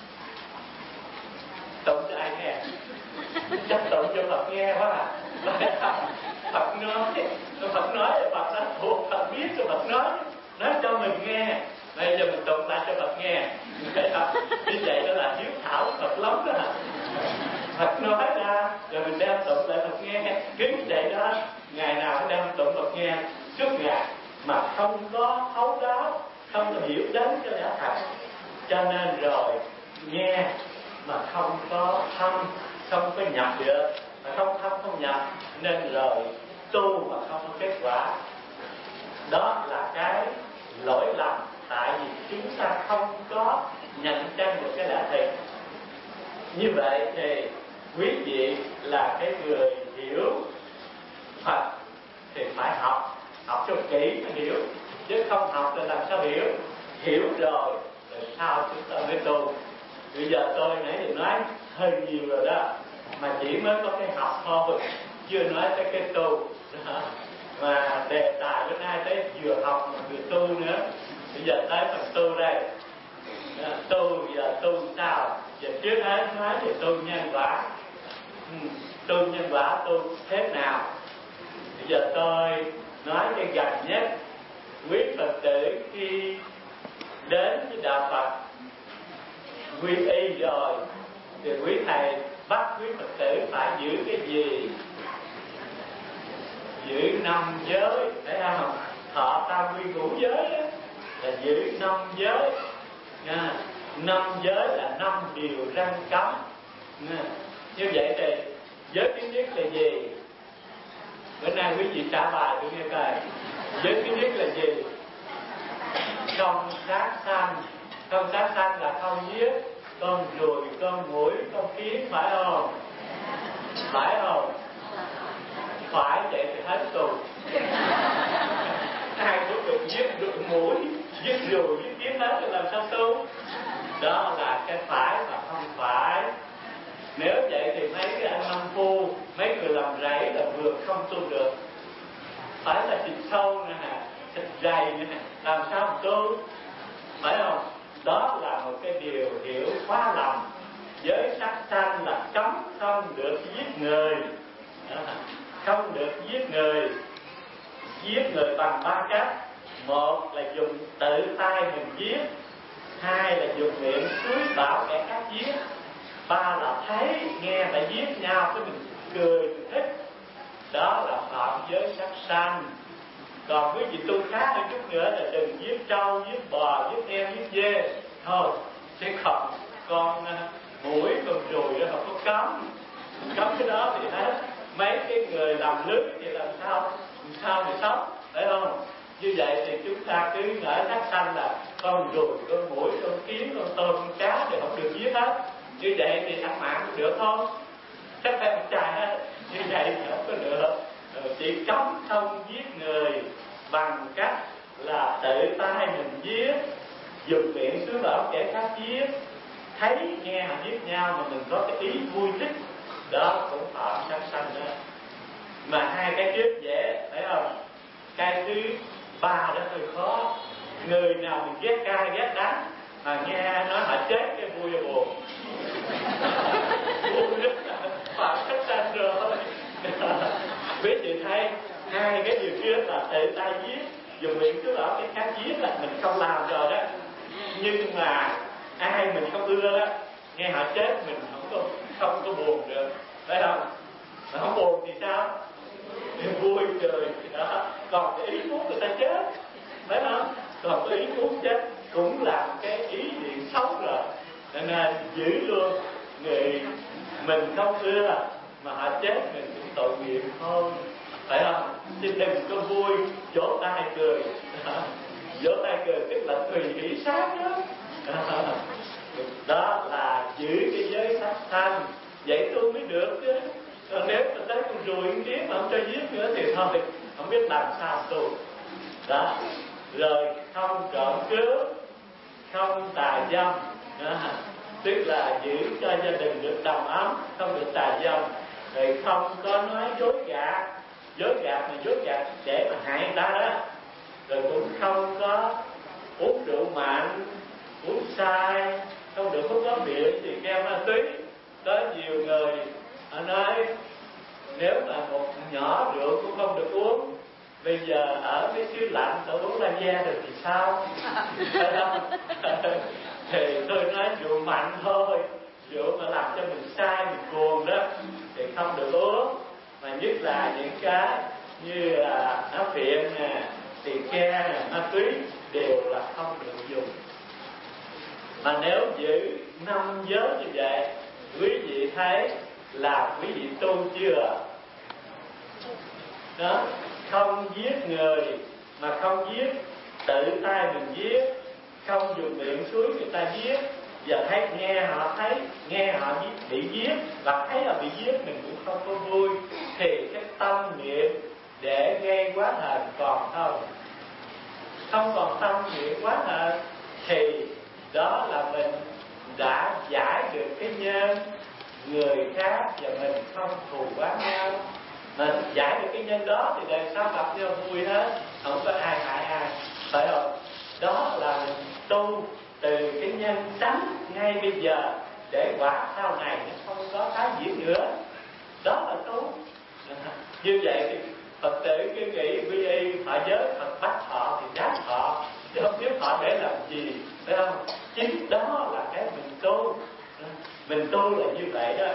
Tụng cho ai nghe? Chắc tụng cho Phật nghe quá à. Phật nói là Phật đã thuộc, Phật biết cho Phật nói cho mình nghe. Bây giờ mình tụng lại cho Phật nghe. Như vậy đó là hiếu thảo Phật lắm đó. Phật nói ra rồi mình đem tụng lại Phật nghe, cứ vậy đó, ngày nào cũng đem tụng Phật nghe suốt ngày mà không có thấu đáo, không có hiểu đến cái lẽ thật, cho nên rồi nghe mà không có thâm, không có nhập được, mà không thâm không nhập, nên rồi tu mà không có kết quả. Đó là cái lỗi lầm, tại vì chúng ta không có nhận chân được cái lẽ thiệt. Như vậy thì quý vị là cái người hiểu Phật thì phải học cho kỹ mới hiểu, chứ không học thì làm sao hiểu. Hiểu rồi sao chúng ta mới tu. Bây giờ tôi nãy thì nói hơi nhiều rồi đó, mà chỉ mới có cái học thôi, chưa nói tới cái tu đó. Mà đề tài bữa nay tới vừa học mà vừa tu nữa. Bây giờ tới phần tu đây. Tu giờ tu sao? Giờ trước hết nói về tu nhân quả. Tu nhân quả tu thế nào? Bây giờ tôi nói cái gần nhất. Quý Phật tử khi đến với đạo Phật quy y rồi thì quý thầy bắt quý Phật tử phải giữ cái gì? Giữ 5 giới, thấy không? Thọ tam quy ngũ giới đó, là giữ 5 giới. 5 giới là 5 điều răn cấm. Như vậy thì giới thứ nhất là gì? Bữa nay quý vị trả bài tôi nghe coi. Giới thứ nhất là gì? Không sát sanh. Không sát sanh là không giết con ruồi, con muỗi, con kiến, phải không? Phải không? Phải, vậy thì hết tù. Ai cũng được giết được muỗi, giết ruồi, giết kiến hết thì làm sao tu? Đó là cái phải và không phải. Nếu vậy thì mấy cái anh nông phu, mấy người làm rẫy là vừa không tu được. Phải là thịt sâu nè, thịt dày nè, làm sao mà tu? Phải không? Đó là một cái điều hiểu quá lầm. Giới sát sanh là cấm không được giết người. Không được giết người. Giết người bằng 3 cách. Một là dùng tự tay mình giết. 2 là dùng miệng xúi bảo kẻ khác giết. 3 là thấy nghe phải giết nhau cái mình cười mình thích. Đó là phạm giới sát sanh. Còn quý vị tu khác hơn chút nữa là đừng giết trâu, giết bò, giết heo, giết dê. Thôi, chứ không con muỗi, con ruồi đó không có cấm. Cấm cái đó thì hết. Mấy cái người làm lưới thì làm sao mà sống, phải không? Như vậy thì chúng ta cứ ngỡ sát sanh là con ruồi, con muỗi, con kiến, con tôm, con cá thì không được giết hết. Như vậy thì ăn mặn cũng được không? Chắc phải một chài hết. Như vậy thì không có được. Chỉ cấm không giết người bằng cách là tự tay mình giết, dùng miệng xúi bảo kẻ khác giết, thấy nghe họ giết nhau mà mình có cái ý vui thích, đó cũng phạm sát sanh đó. Mà 2 cái trước dễ, phải không? Cái thứ 3 đó hơi khó. Người nào mình ghét cay ghét đắng mà nghe nói họ chết cái vui là buồn. Phạm sát sanh rồi. Biết thì thấy 2 cái điều kia là tự tay giết, dùng miệng cứ bảo cái khác giết là mình không làm rồi đó. Nhưng mà ai mình không ưa đó, nghe họ chết mình không có buồn được, phải không? Mà không buồn thì sao? Vui cười đó. Còn cái ý muốn người ta chết, phải không? Còn cái ý muốn chết cũng là cái ý niệm xấu rồi. Nên giữ luôn. Người mình không ưa mà họ chết mình cũng tội nghiệp thôi, phải không? Chứ đừng có vui vỗ tay cười. Vỗ tay cười tức là tùy hỷ sát đó. Đó là giữ cái giới sát sanh. Vậy tu mới được chứ. Còn nếu mà tới con ruồi con kiến mà không cho giết nữa thì thôi, không biết làm sao tu. Đó. Rồi không trộm cướp, không tà dâm. Đó. Tức là giữ cho gia đình được đầm ấm, không được tà dâm. Rồi không có nói dối gạt. Dối gạt để mà hại người ta đó. Rồi cũng không có uống rượu mạnh, uống sai, không được hút ống điện thì keo ma túy. Có nhiều người họ nói nếu mà một nhỏ rượu cũng không được uống, bây giờ ở cái xứ lạnh tôi uống la da được thì sao? Thì tôi nói rượu mạnh thôi, rượu mà làm cho mình say, mình cuồng đó thì không được uống. Mà nhất là những cái như là nó phiện nè, tỳ ke nè, ma túy đều là không được dùng. Mà nếu giữ 5 giới như vậy, quý vị thấy là quý vị tu chưa? Đó, không giết người mà không giết, tự tay mình giết, không dùng miệng suối người ta giết. Giờ thấy nghe họ bị giết và thấy là bị giết mình cũng không có vui, thì cái tâm niệm để gây quá thần còn không còn tâm niệm quá thần, thì đó là mình đã giải được cái nhân người khác và mình không thù oán nhau. Mình giải được cái nhân đó thì đời sau gặp nhau vui hết, không có ai hại ai, phải không? Đó là mình tu từ cái nhân tránh ngay bây giờ để quả sau này nó không có tái diễn nữa. Đó là tu. Như vậy thì Phật tử cứ nghĩ quy y họ giới, Phật bắt họ thì dám họ, chứ không biết họ để làm gì, phải không? Chính đó là cái mình tu. Mình tu là như vậy đó.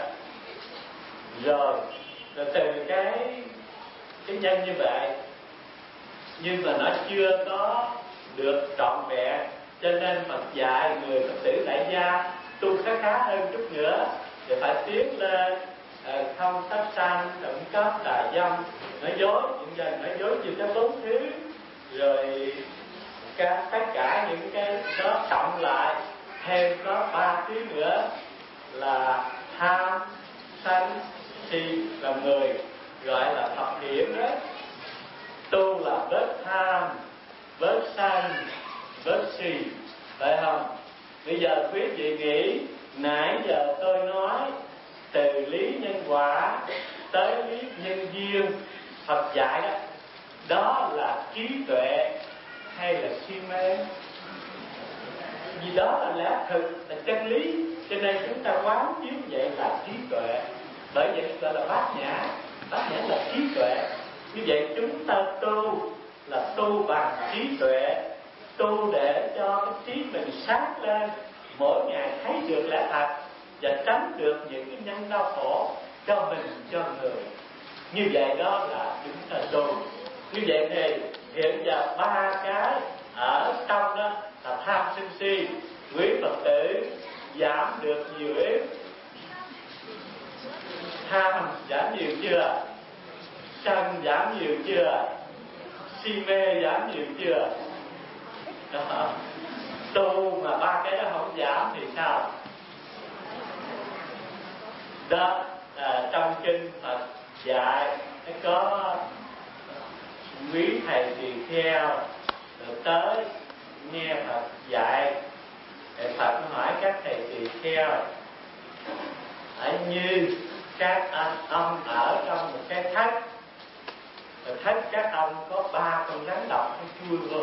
Rồi từ cái nhân như vậy, nhưng mà nó chưa có được trọn vẹn, cho nên Phật dạy người Phật tử tại gia tu khá hơn chút nữa thì phải tiến lên không sát sanh, trộm cắp, tà dâm, nói dối, những dân nói dối chưa tới 4 thứ, rồi tất cả những cái đó cộng lại thêm có 3 thứ nữa là tham, sân, si, là người gọi là thập hiểm đó. Tu là bớt tham, bớt sân, bớt si, phải không? Bây giờ quý vị nghĩ nãy giờ tôi nói từ lý nhân quả tới lý nhân duyên Phật dạy đó, đó là trí tuệ hay là si mê? Vì đó là lẽ thực, là chân lý, cho nên chúng ta quán chiếu vậy là trí tuệ. Bởi vậy gọi là bát nhã là trí tuệ. Như vậy chúng ta tu là tu bằng trí tuệ, tu để cho cái trí mình sáng lên, mỗi ngày thấy được lẽ thật và tránh được những cái nhân đau khổ cho mình, cho người. Như vậy đó là chúng ta tu. Như vậy thì hiện giờ 3 cái ở trong đó là tham sân si, quý Phật tử giảm được nhiều ít. Tham giảm nhiều chưa? Sân giảm nhiều chưa? Si mê giảm nhiều chưa? Đó. Tu mà 3 cái đó không giảm thì sao? Đó, trong kinh Phật dạy có quý thầy tỳ kheo được tới nghe Phật dạy. Phật hỏi các thầy tỳ kheo như các ông ở trong một cái thất, thất các ông có 3 con rắn độc hay chui vô.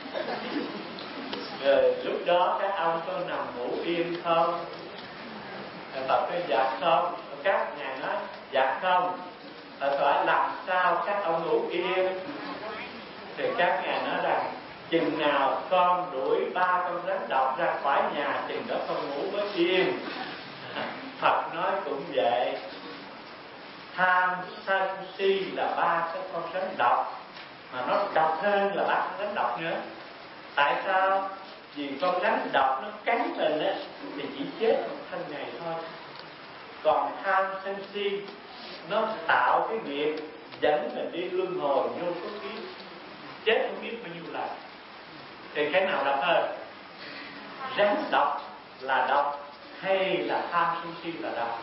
Rồi lúc đó các ông có nằm ngủ yên không? Phật nói dạ không. Các ngài nói dạ không. Phật hỏi làm sao các ông ngủ yên? Thì các ngài nói rằng chừng nào con đuổi 3 con rắn độc ra khỏi nhà, chừng đó con ngủ mới yên. Phật nói cũng vậy. Tham, sân, si là 3 cái con rắn độc, mà nó độc hơn là 3 con rắn độc nữa. Tại sao? Vì con rắn độc nó cắn mình á thì chỉ chết một thân này thôi. Còn tham, sân, si nó tạo cái nghiệp dẫn mình đi luân hồi vô số kiếp, chết không biết bao nhiêu lần. Thì cái nào độc hơn? Rắn độc là độc hay là tham sân si là độc?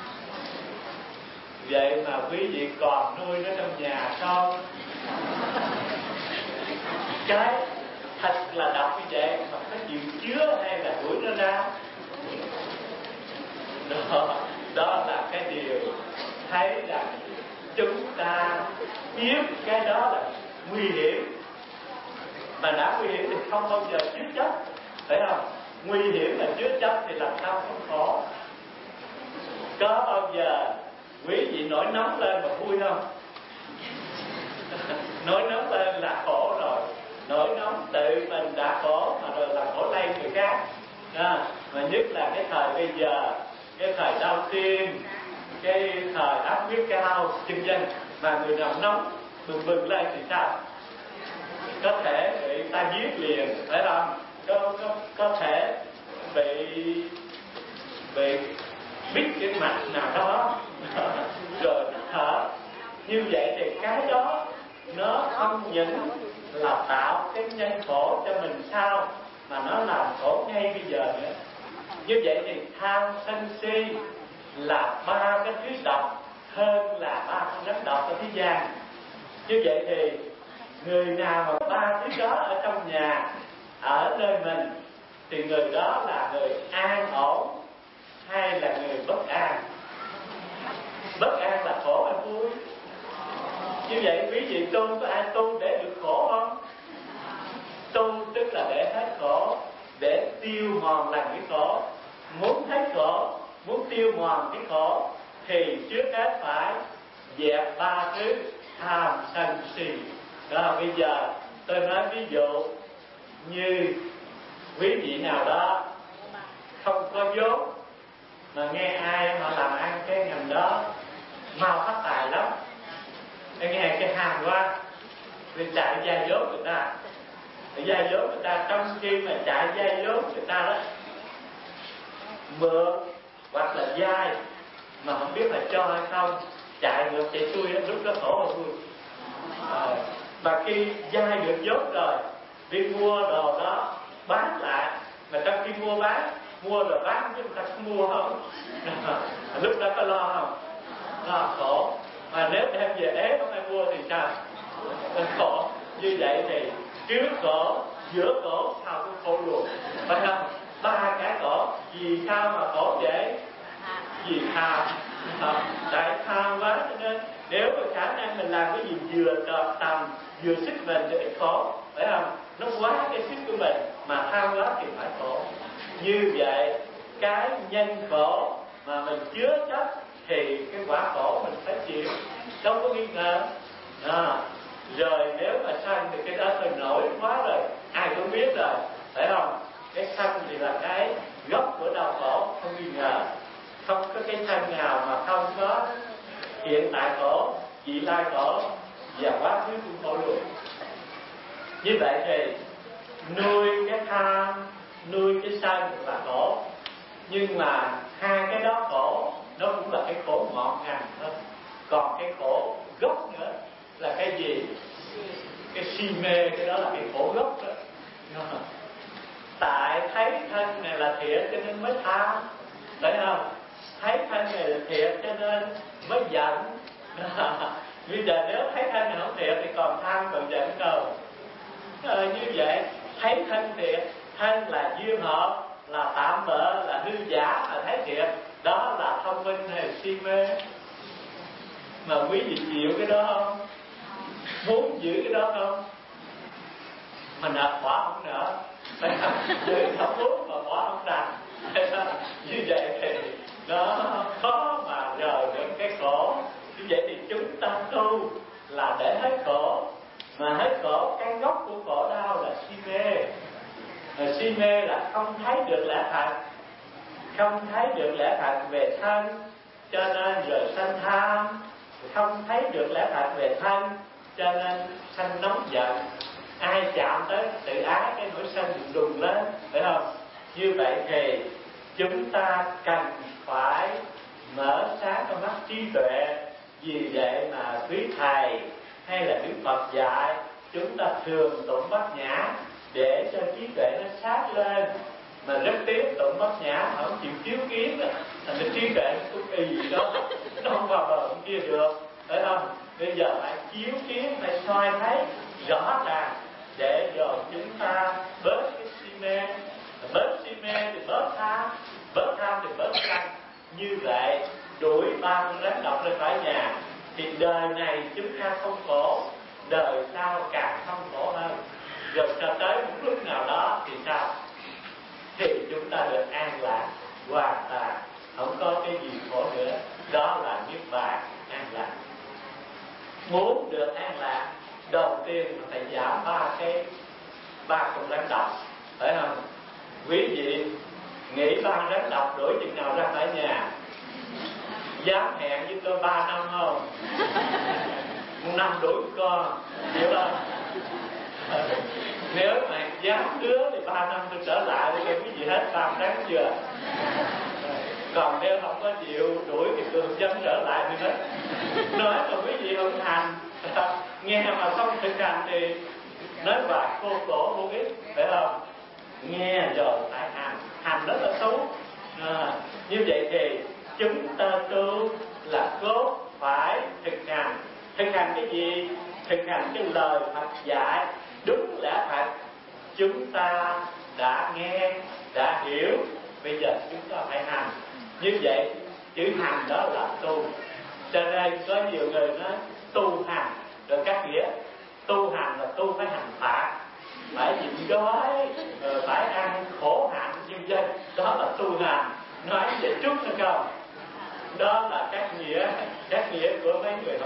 Vậy mà quý vị còn nuôi nó trong nhà không? Cái thật là độc như vậy mà có chịu chứa hay là đuổi nó ra? Đó là cái điều thấy rằng chúng ta biết cái đó là nguy hiểm. Mà đã nguy hiểm thì không bao giờ chứa chấp, phải không? Nguy hiểm là chứa chấp thì làm sao không khổ. Có bao giờ quý vị nổi nóng lên mà vui không? Nổi nóng lên là khổ rồi. Nổi nóng tự mình đã khổ mà rồi là khổ lây người khác. Mà nhất là cái thời bây giờ cái thời đau tim, cái thời áp huyết cao, vân vân, mà người nào nóng bừng bừng lên thì sao? Có thể bị ta giết liền, phải không? Có thể bị bít cái mặt nào đó rồi thở. Như vậy thì cái đó nó không những là tạo cái nhân khổ cho mình sao, mà nó làm khổ ngay bây giờ nữa. Như vậy thì tham sân si là ba cái thứ độc hơn là ba con rắn độc ở thế gian. Như vậy thì người nào mà ba thứ đó ở trong nhà, ở nơi mình, thì người đó là người an ổn hay là người bất an? Bất an là khổ hay vui? Như vậy quý vị tu, có ai tu để được khổ không? Tu tức là để hết khổ, để tiêu mòn lần cái khổ. Muốn hết khổ, muốn tiêu mòn cái khổ, thì trước hết phải dẹp ba thứ tham sân si. Đó, bây giờ tôi nói ví dụ như quý vị nào đó không có vốn, mà nghe ai mà làm ăn cái ngành đó mau phát tài lắm, nghe cái hàng quá, vì chạy vay vốn người ta, vay vốn người ta, trong khi mà chạy vay vốn người ta đó mượn hoặc là vay mà không biết là cho hay không, chạy ngược chạy xuôi đó, lúc đó khổ mà vui. Mà khi vay được vốn rồi, đi mua đồ đó bán lại, mà trong khi mua bán, mua rồi bán chứ người ta có mua không? Lúc đó có lo không? Lo khổ. Mà nếu đem về ế không ai mua thì sao? Khổ. Như vậy thì trước khổ, giữa khổ, sau cũng khổ luôn, phải không? Ba cái khổ. Vì sao mà khổ vậy? Vì tham. Tại tham quá, cho nên nếu mà khả năng mình làm cái gì vừa tầm, vừa sức mình thì ít khổ, phải không? Nó quá cái sức của mình, mà tham quá thì phải khổ. Như vậy cái nhân khổ mà mình chứa chấp thì cái quả khổ mình phải chịu, đâu có nghi ngờ. Rồi nếu mà sân thì cái đó hơi nổi quá rồi, ai cũng biết rồi, phải không? Cái sân thì là cái gốc của đau khổ, không nghi ngờ. Không có cái sân nào mà không có hiện tại khổ, vị lai khổ và quá khứ cũng khổ luôn. Như vậy thì nuôi cái tham, nuôi cái sân là khổ, nhưng mà hai cái đó khổ, nó cũng là cái khổ ngọn ngành thôi. Còn cái khổ gốc nữa là cái gì? Cái si mê, cái đó là cái khổ gốc đó. Tại thấy thân này là thiệt cho nên mới tham, phải không? Thấy thân này là thiệt cho nên mới giận. Bây giờ nếu thấy thân này không thiệt thì còn tham còn giận đâu. Như vậy thấy thân thiệt, thân là duyên hợp, là tạm bợ, là hư giả, là thấy thiệt, đó là thông minh hay si mê? Mà quý vị chịu cái đó không? Muốn giữ cái đó không? Mà nợ bỏ không nợ, giữ không muốn mà bỏ không đặt. Như vậy thì nó khó mà rời được cái khổ. Như vậy thì chúng ta tu là để hết khổ. Mà hết khổ, cái gốc của khổ đau là si mê. Si mê là không thấy được lẽ thật, không thấy được lẽ thật về thân, cho nên rồi sanh tham. Không thấy được lẽ thật về thân, cho nên sanh nóng giận. Ai chạm tới tự ái, cái nỗi sân đùng lên, phải không? Như vậy thì chúng ta cần phải mở sáng con mắt trí tuệ. Vì vậy mà quý thầy hay là Đức Phật dạy chúng ta thường tụng Bát Nhã để cho trí tuệ nó sát lên. Mà rất tiếc tụng Bát Nhã không chịu chiếu kiến đó, thành ra trí tuệ nó cũng y gì đó, nó không vào bờ bên kia được, phải không? Bây giờ phải chiếu kiến, phải soi thấy rõ ràng để rồi chúng ta bớt cái si mê. Bớt si mê thì bớt tham thì bớt sân. Như vậy đuổi ba con rắn độc lên khỏi nhà thì đời này chúng ta không khổ, đời sau càng không khổ hơn. Rồi cho tới một lúc nào đó thì sao? Thì chúng ta được an lạc hoàn toàn, không có cái gì khổ nữa. Đó là niết bàn, an lạc. Muốn được an lạc, đầu tiên phải giảm ba con rắn độc, phải không? Quý vị Nghĩ ba ráng đọc đuổi chừng nào ra khỏi nhà. Dám hẹn với tôi 3 năm không? 1 năm đuổi con, hiểu không? Nếu mà dám hứa thì 3 năm tôi trở lại thì tôi cái gì hết, 3 tháng chưa? Còn nếu không có chịu đuổi thì tôi không dám trở lại nữa hết. Nói mà quý vị không hành, nghe mà không thực hành thì nói bạc cô cổ vô ích, phải không? Nghe rồi phải hành, hành rất là tốt. Như vậy thì chúng ta tu là cốt phải thực hành. Thực hành cái gì? Thực hành cái lời Phật dạy đúng lẽ thật. Chúng ta đã nghe, đã hiểu, bây giờ chúng ta phải hành. Như vậy chữ hành đó là tu. Cho nên có nhiều người nói tu hành, rồi các nghĩa tu hành là tu phải hành phạt, phải nhịn đói, phải ăn khổ hạnh vân vân, đó là tu hành. Nói vậy chút nữa không? Đó là các nghĩa của mấy người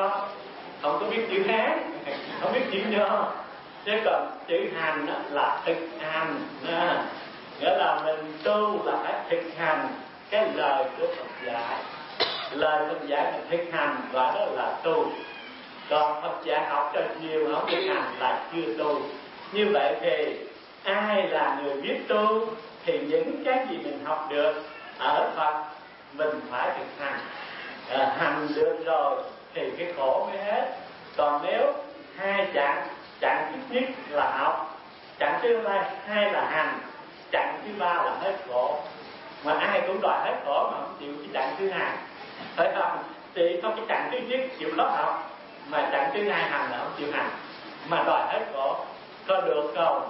không có biết chữ Hán, không biết chữ Nho. Chứ còn chữ hành là thực hành, nghĩa là mình tu là phải thực hành cái lời của Phật dạy. Lời Phật dạy mình thực hành gọi đó là tu. Còn Phật dạy học cho nhiều mà không thực hành là chưa tu. Như vậy thì ai là người biết tu thì những cái gì mình học được ở Phật mình phải thực hành. Hành được rồi thì cái khổ mới hết. Còn nếu hai chặng thứ nhất là học, chặng thứ hai là hành, chặng thứ ba là hết khổ. Mà ai cũng đòi hết khổ mà không chịu cái chặng thứ hai, phải không? Thì không cái chặng thứ nhất chịu khó học, mà chặng thứ hai hành là không chịu hành, mà đòi hết khổ, có được không?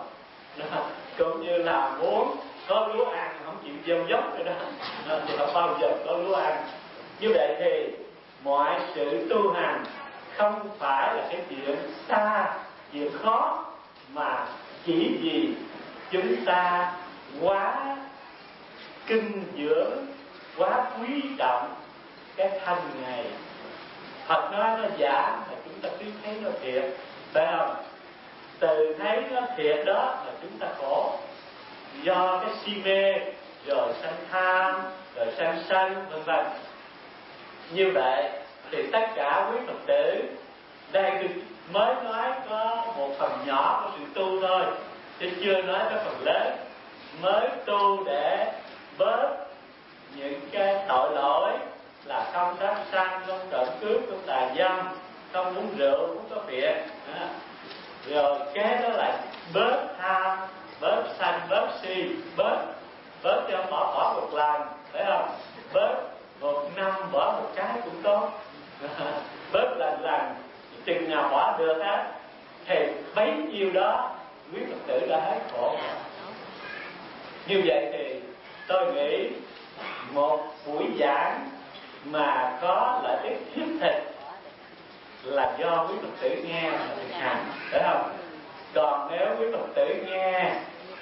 Cũng như là muốn có lúa ăn không chịu gieo dốc rồi đó, thì không bao giờ có lúa ăn. Như vậy thì mọi sự tu hành không phải là cái chuyện xa, chuyện khó, mà chỉ vì chúng ta quá kinh dưỡng, quá quý trọng cái thân này. Phật nói nó giả mà chúng ta cứ thấy nó thiệt, phải không? Từ thấy nó thiệt đó mà chúng ta khổ, do cái si mê, rồi sanh tham, rồi sanh sân, vân vân. Như vậy thì tất cả quý Phật tử đây mới nói có một phần nhỏ của sự tu thôi, chứ chưa nói cái phần lớn. Mới tu để bớt những cái tội lỗi là không sát sanh, không trộm cướp, không tà dâm, không uống rượu, không có phiện. Rồi cái đó là bớt tham, bớt sanh, bớt si, bớt cho bỏ một lần, phải không? Bớt 1 năm bỏ một cái cũng tốt. Bớt lần chừng nào bỏ được á thì bấy nhiêu đó quý Phật tử đã hết khổ. Như vậy thì tôi nghĩ một buổi giảng mà có lợi ích thiết thực là do quý Phật tử nghe và thực hành, phải không? Còn nếu quý Phật tử nghe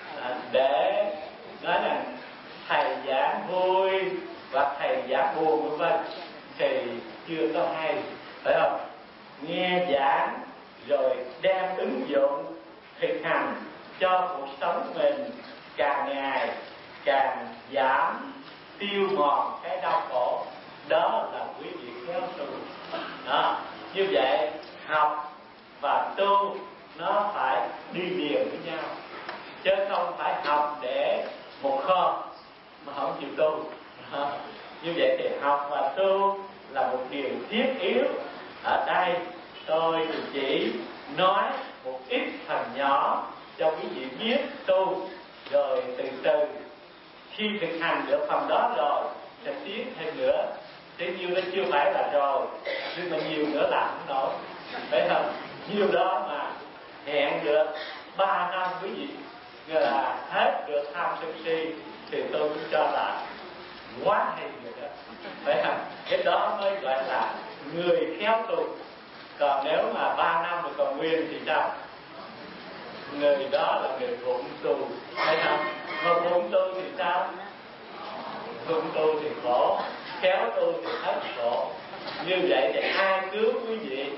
để nói là thầy giảng vui hoặc thầy giảng buồn vân vân thì chưa có hay, phải không? Nghe giảng rồi đem ứng dụng thực hành cho cuộc sống mình càng ngày càng giảm tiêu mòn cái đau khổ, đó là quý vị khéo tu. Đó, như vậy học và tu nó phải đi liền với nhau, chứ không phải học để một kho mà không chịu tu. Như vậy thì học và tu là một điều thiết yếu. Ở đây tôi chỉ nói một ít phần nhỏ cho quý vị biết tu, rồi từ từ khi thực hành được phần đó rồi sẽ tiến thêm nữa. Thế nhiêu đó chưa phải là rồi, nhưng mà nhiều nữa là không nổi, phải không? Nhiều đó mà hẹn được 3 năm quý vị là hết được tham sân si thì tôi cũng cho là quá hay rồi đó, phải không? Cái đó mới gọi là người khéo tu. Còn nếu mà 3 năm rồi còn nguyên thì sao? Người đó là người phụng tu, phải không? Mà phụng tu thì sao? Phụng tu thì khổ, khéo tu thì hết khổ. Như vậy thì ai cứu quý vị?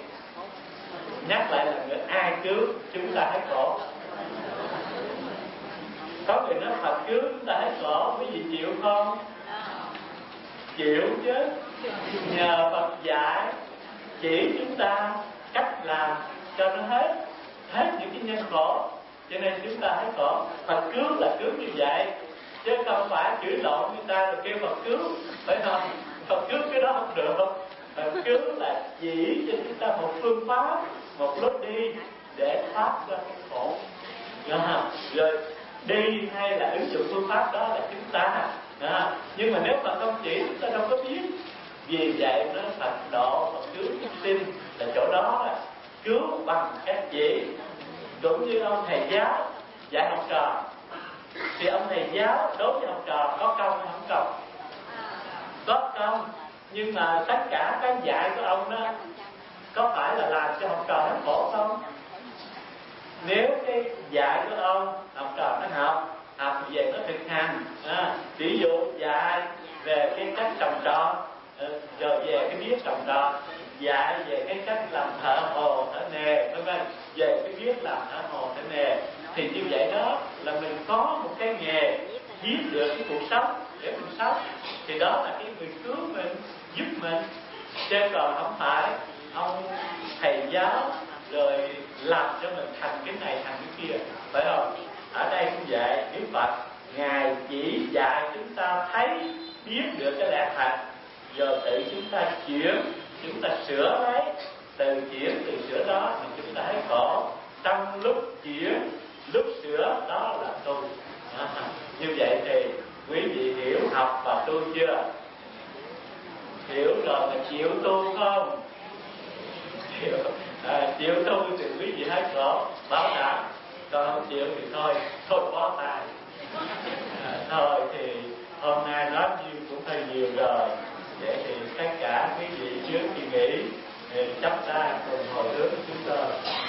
Nhắc lại là người ai cứu chúng ta hết khổ? Có người nói Phật cứu chúng ta hết khổ, quý vị chịu không? Chịu chứ. Nhờ Phật dạy chỉ chúng ta cách làm cho nó hết những cái nhân khổ, cho nên chúng ta hết khổ. Phật cứu là cứu như vậy, chứ không phải chửi lộn người ta rồi kêu Phật cứu, phải không? Phật cứu cái đó không được. Phật cứu là chỉ cho chúng ta một phương pháp, một lối đi để thoát ra cái khổ. Rồi đi hay là ứng dụng phương pháp đó là chúng ta. Nhưng mà nếu mà không chỉ, chúng ta đâu có biết. Vì vậy nó Phật độ, Phật cứu chúng sinh là chỗ đó là cứu bằng cách chỉ. Cũng như ông thầy giáo dạy học trò, thì ông thầy giáo đối với học trò có công hay không công? Có công, nhưng mà tất cả cái dạy của ông đó có phải là làm cho học trò nó khổ không? Nếu cái dạy của ông học trò nó học về nó thực hành, ví dụ dạy về cái cách trồng trọt, rồi về cái biết trồng trọt, dạy về cái cách làm thợ hồ thợ nề, vân vân, về cái biết làm thợ hồ thợ nề, thì như vậy đó là mình có một cái nghề biết được cái cuộc sống để mình sống, thì đó là cái người cứu mình, giúp mình. Chứ còn không phải ông thầy giáo rồi làm cho mình thành cái này thành cái kia, phải không? Ở đây cũng vậy, Đức Phật Ngài chỉ dạy chúng ta thấy biết được cái lẽ thật, rồi tự chúng ta chuyển, chúng ta sửa lấy, từ chuyển từ sửa đó thì chúng ta thấy khổ. Trong lúc chuyển, lúc sửa đó là tu. Như vậy thì quý vị hiểu học và tu chưa? Hiểu rồi mà chịu tu không? Chịu tu thì quý vị hết khổ, bảo đảm. Còn không chịu thì thôi bó tay. Thôi thì hôm nay nói nhiều cũng hơi nhiều rồi. Vậy thì tất cả quý vị trước khi nghỉ thì chắp tay cùng hồi hướng chúng tôi.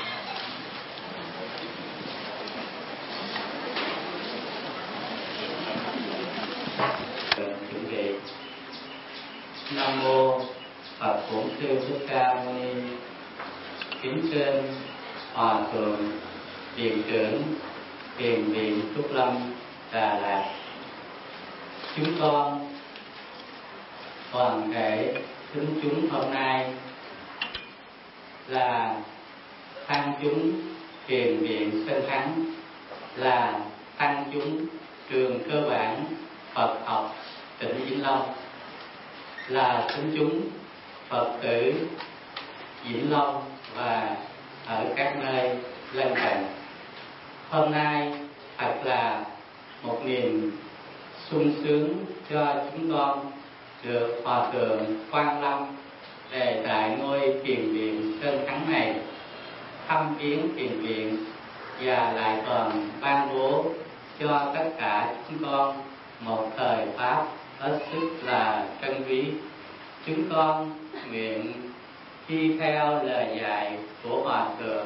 Chuẩn bị. Nam mô Phật Bổn Sư Thích Ca Mâu Ni. Kính trên Hòa thượng Viện trưởng Thiền viện Trúc Lâm, Đà Lạt. Chúng con toàn thể chúng hôm nay là tăng chúng Thiền viện Sơn Thắng, là tăng chúng trường cơ bản Phật học tỉnh Vĩnh Long, là chúng Phật tử Vĩnh Long và ở các nơi lân cận. Hôm nay thật là một niềm sung sướng cho chúng con được Hòa thượng Quang Lâm về tại ngôi thiền viện Sơn Thắng này thăm viếng thiền viện, và lại còn ban bố cho tất cả chúng con một thời pháp hết sức là trân quý. Chúng con nguyện đi theo lời dạy của Hòa thượng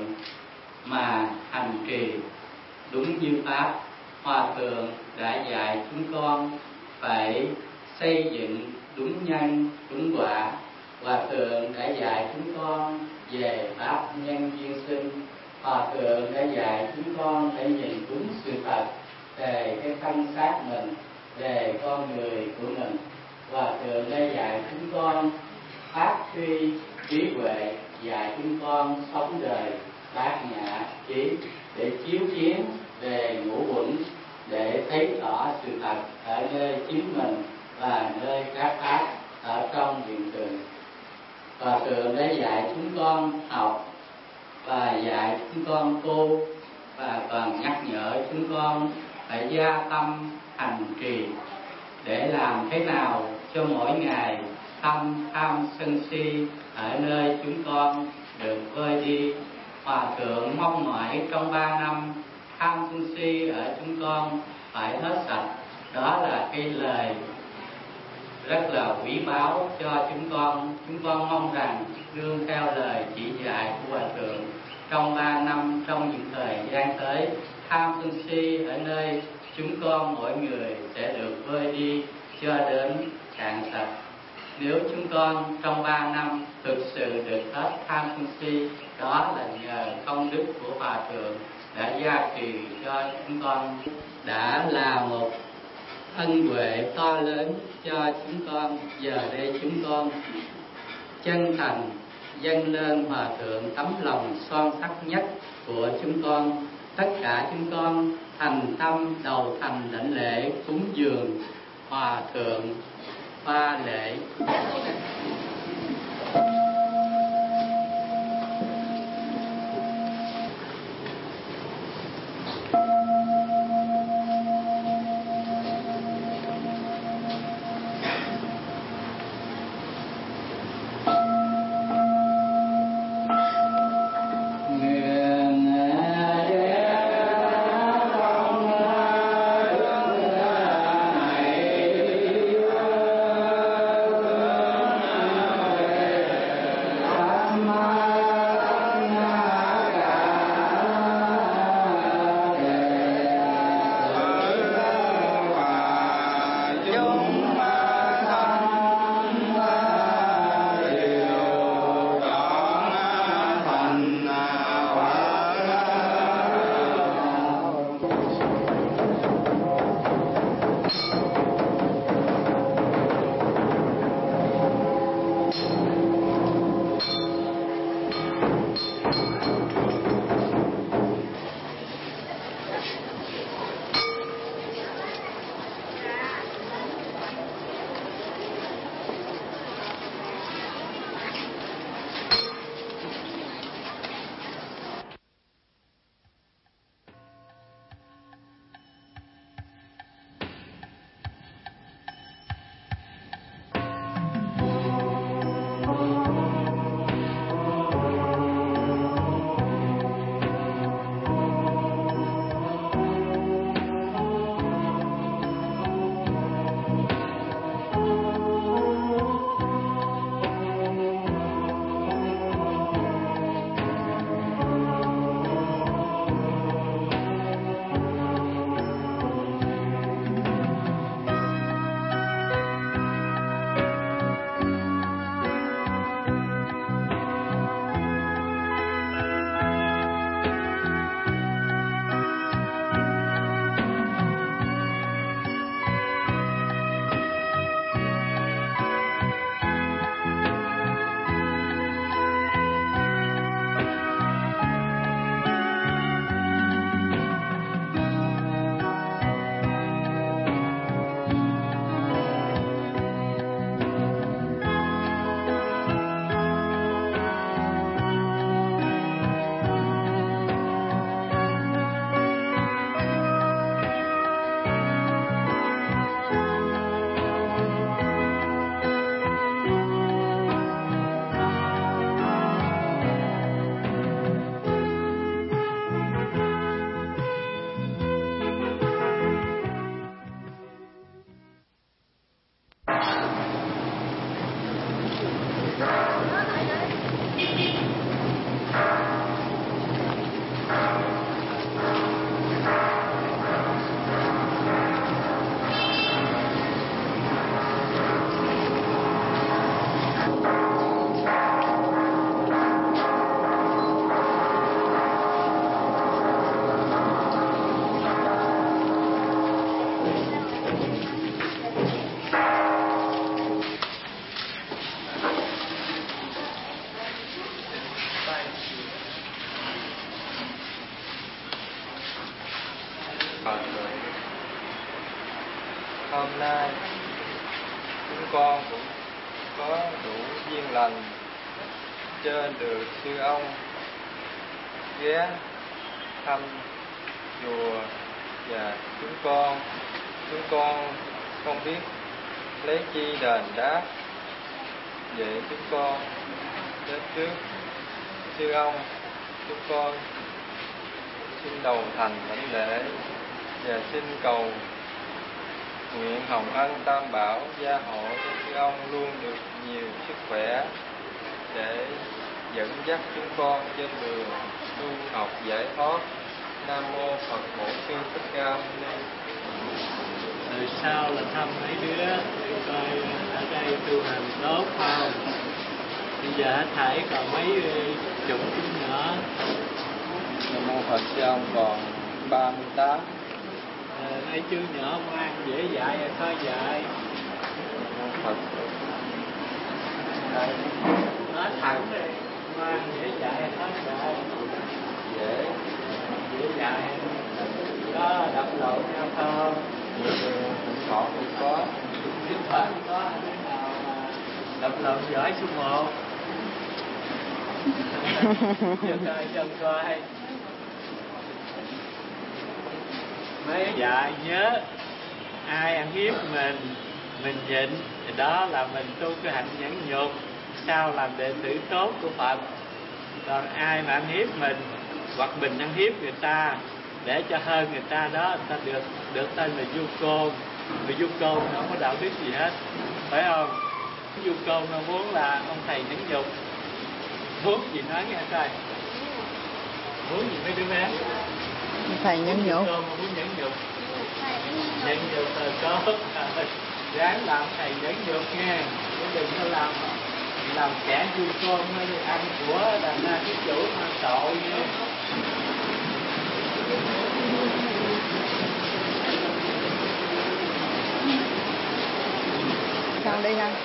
mà hành trì đúng như pháp. Hòa thượng đã dạy chúng con phải xây dựng đúng nhân đúng quả. Hòa thượng đã dạy chúng con về pháp nhân duyên sinh. Hòa thượng đã dạy chúng con phải nhìn đúng sự thật về cái thân xác mình, về con người của mình. Hòa thượng đã dạy chúng con phát huy trí huệ, dạy chúng con sống đời bát nhã trí, để chiếu kiến về ngũ uẩn, để thấy rõ sự thật ở nơi chính mình và nơi các pháp ở trong hiện tượng. Hòa thượng đã dạy chúng con học và dạy chúng con tu, và còn nhắc nhở chúng con phải gia tâm hành trì để làm thế nào cho mỗi ngày tâm tham sân si ở nơi chúng con được vơi đi. Hòa thượng mong mỏi trong 3 năm tham sân si ở chúng con phải hết sạch. Đó là cái lời rất là quý báu cho chúng con. Chúng con mong rằng nương theo lời chỉ dạy của Hòa thượng trong 3 năm, trong những thời gian tới, tham sân si ở nơi chúng con mỗi người sẽ được vơi đi cho đến cạn sạch. Nếu chúng con trong 3 năm thực sự được hết tham sân si, đó là nhờ công đức của Hòa Thượng đã gia trì cho chúng con, đã là một ân huệ to lớn cho chúng con. Giờ đây chúng con chân thành dâng lên Hòa Thượng tấm lòng son sắt nhất của chúng con. Tất cả chúng con thành tâm đầu thành đảnh lễ cúng dường Hòa Thượng Pha Lễ. Hôm nay chúng con cũng có đủ duyên lành trên được sư ông ghé thăm chùa, và chúng con không biết lấy chi đền đáp. Vậy chúng con đến trước sư ông, chúng con xin đầu thành đảnh lễ và xin cầu nguyện hồng ân Tam Bảo gia hộ cho sư ông luôn được nhiều sức khỏe để dẫn dắt chúng con trên đường tu học giải thoát. Nam mô Phật Bổn Sư Thích Ca Mâu Ni. rồi sau là thăm mấy đứa để coi ở đây tu hành tốt không. Bây giờ hết thảy còn mấy chục chú nhỏ. Nam mô Phật sư ông còn 38. Mấy chú nhỏ ngoan dễ dạy hay khó dạy? Nam mô Phật. Nói thẳng đi, ngoan dễ dạy hay khó dạy? Dễ dạy. Có đập lộn nhau không? Họ cũng có. Thỉnh thoảng có đứa nào mà đập lộn giỏi số 1? Cho coi. Mấy dạy nhớ, ai ăn hiếp mình nhịn, thì đó là mình tu cái hạnh nhẫn nhục, sao làm đệ tử tốt của Phật. Còn ai mà ăn hiếp mình, hoặc mình ăn hiếp người ta để cho hơn người ta đó, người ta được tên là du côn. Người du côn nó không có đạo đức gì hết, phải không? Du côn nó muốn là ông thầy nhẫn nhục. Muốn gì nói nghe coi. Muốn gì mấy đứa bé? Thầy nhẫn nhục. Muốn nhẫn nhục. Nhẫn nhục là tốt. Ráng làm thầy nhẫn nhục nghe. Chứ đừng có làm kẻ du côn đi ăn của đàn na cái chủ mà tội nha. Sao đây anh?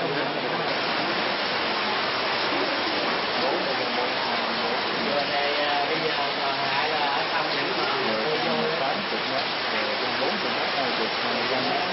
Bữa nay bây giờ còn lại là ở trong những cô vô 80 mét, 40 mét thôi, được 25 mét.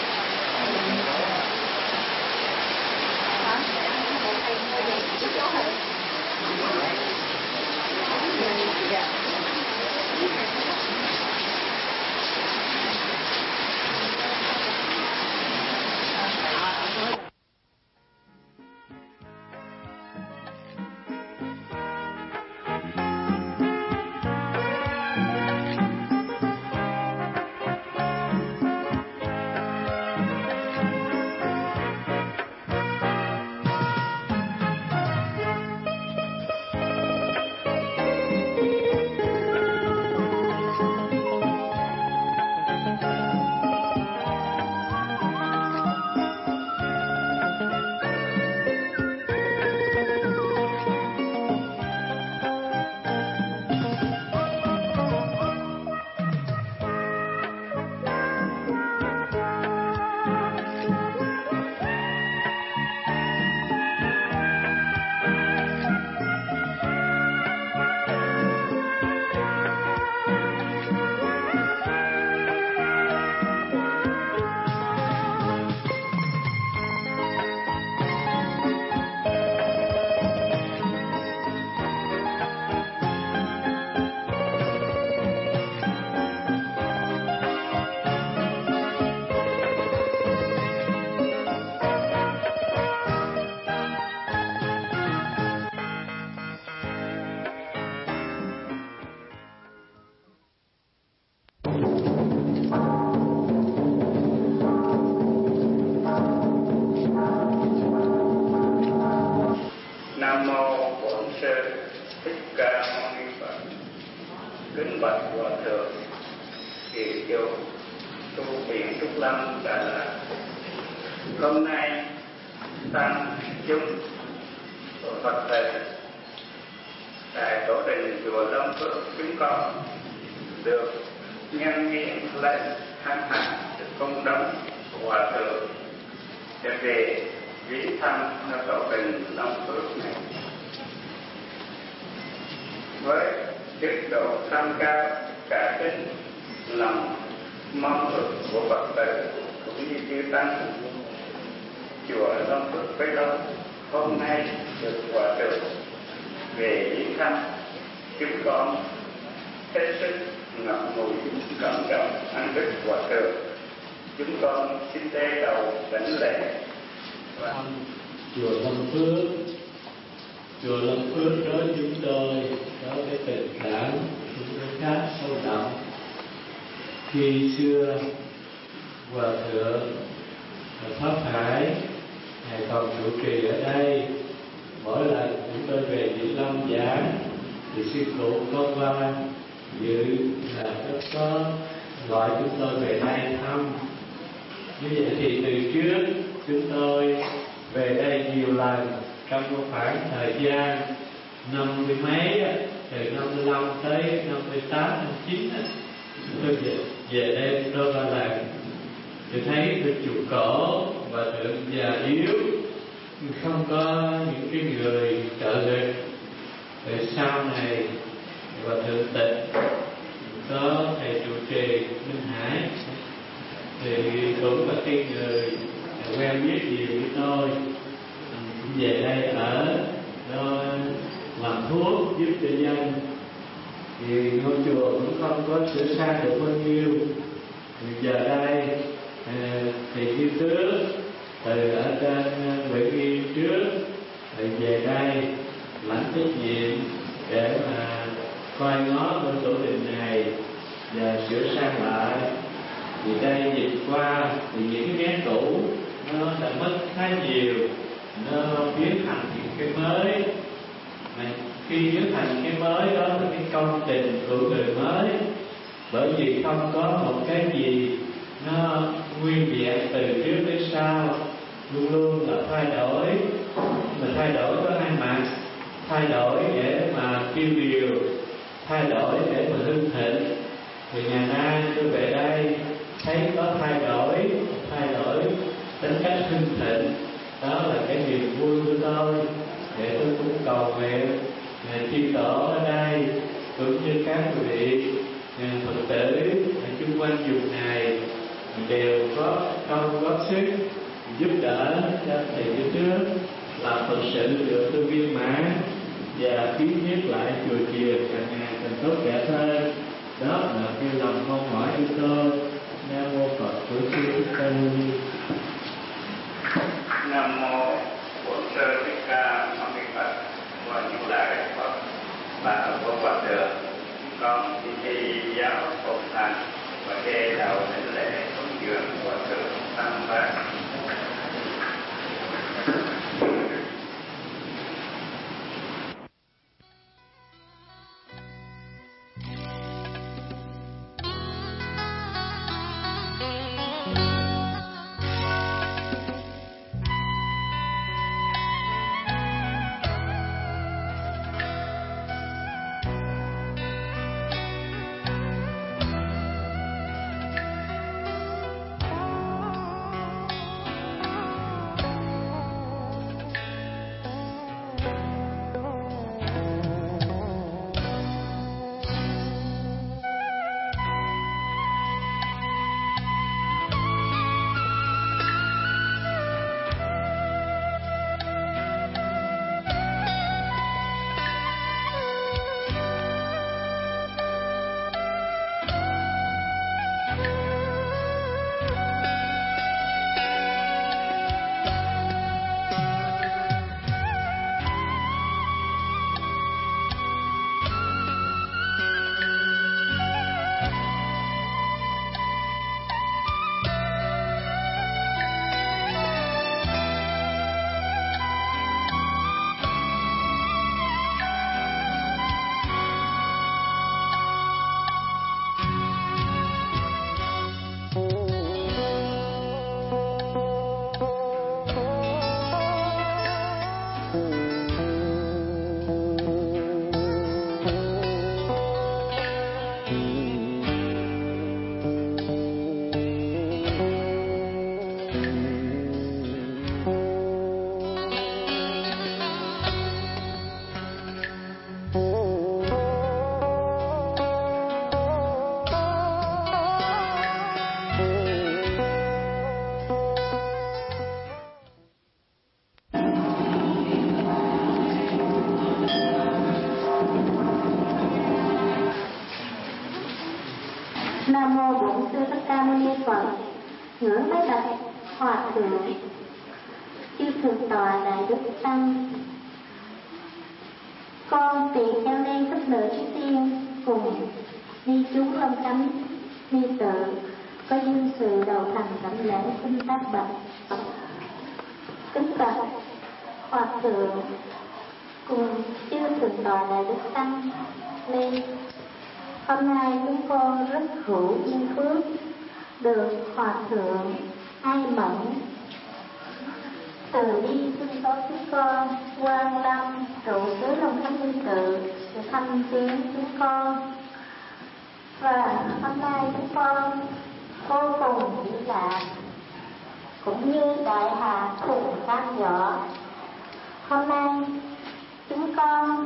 Nam mô Bổn Sư Thích Ca Mâu Ni Phật. Kính bạch Hòa thượng, kỳ chủ tu viện Trúc Lâm Đà Lạt. Hôm nay tăng chúng của Phật thầy tại tổ đình chùa Long Phước chúng con được nhân duyên lên tham hành công đống Hòa thượng để về viếng thăm ở tổ đình Long Phước này với đức độ tham cao cả kính lòng mong ước của Phật tử cũng như chư tăng chùa Long Phước Bấy Lâu hôm nay được Hòa thượng về viếng thăm, chúng con hết sức ngậm ngùi cẩn trọng ăn đức Hòa thượng. Chúng con xin đe đầu đảnh lễ và chùa Long Phước. Chùa Long Phước đối với chúng tôi có cái tình cảm cũng khá sâu đậm. Khi xưa Hòa thượng Pháp Hải Ngài còn trụ trì ở đây, mỗi lần chúng tôi về Vĩnh Long giảng thì sư cụ có qua dự là rất có gọi chúng tôi về đây thăm, Như vậy thì từ trước chúng tôi về đây nhiều lần trong một khoảng thời gian 50 mấy, từ 55 tới 58, 59 tôi về đây đôi ba lần. Tôi thấy tôi chịu khổ và thượng già yếu, không có những cái người trợ lực. Rồi sau này và thượng tịch có thầy trụ trì Minh Hải thì cũng có cái người quen biết gì với tôi, về đây ở đó làm thuốc giúp cho dân. Thì ngôi chùa cũng không có sửa sang được bao nhiêu. Thì giờ đây thì như trước từ ở trên Nguyễn Yên trước thì về đây lãnh trách nhiệm để mà coi ngó ngôi tổ đình này và sửa sang lại. Vì đây dịch qua thì những cái nét cũ nó đã mất khá nhiều, nó biến thành những cái mới. Mà khi biến thành cái mới đó là cái công trình của người mới, bởi vì không có một cái gì nó nguyên vẹn từ trước đến sau, luôn luôn là thay đổi. Mà thay đổi có hai mặt: thay đổi để mà tiêu điều, thay đổi để mà hưng thịnh. Thì ngày nay tôi về đây thấy có thay đổi tính cách hưng thịnh. Đó là cái niềm vui của tôi, để tôi cũng cầu nguyện chư tổ ở đây cũng như các vị Phật tử ở chung quanh vùng này đều có công góp sức giúp đỡ cho thầy dưới trước làm Phật sự được tôi viên mãn và kiến thiết lại chùa chiền càng ngày càng tốt đẹp hơn. Đó là cái lòng mong mỏi của tôi. Nam mô Phật của Sư Thích Ca Mâu Ni. Nam mô Bổn Sư Thích Ca Mâu Ni Phật. Và Như Lai Phật và của Phật được con thi giáo phụng thành và kê đầu thỉnh lễ cúng dường của Thượng Tam Bát. Nam mô Bổn Sư Thích Ca Mâu Ni Phật. Ngưỡng bái bạch Hòa thượng chư Thượng tọa Đại Đức Tăng. Con tỳ kheo ni thích nữ trước tiên cùng ni chú Long Chánh ni tự có duyên sự đầu thành đảnh lễ xin tác bạch. Kính bạch Hòa thượng cùng chư Thượng tọa Đại Đức Tăng ni. Hôm nay chúng con rất hữu duyên phước được Hòa thượng ai mẫn từ bi xin có chúng con, quan tâm trụ xứ Long Khánh Linh Tự để thăm viếng chúng con. Và hôm nay chúng con vô cùng vĩ đại, cũng như đại hà thùng cam vỏ. Hôm nay chúng con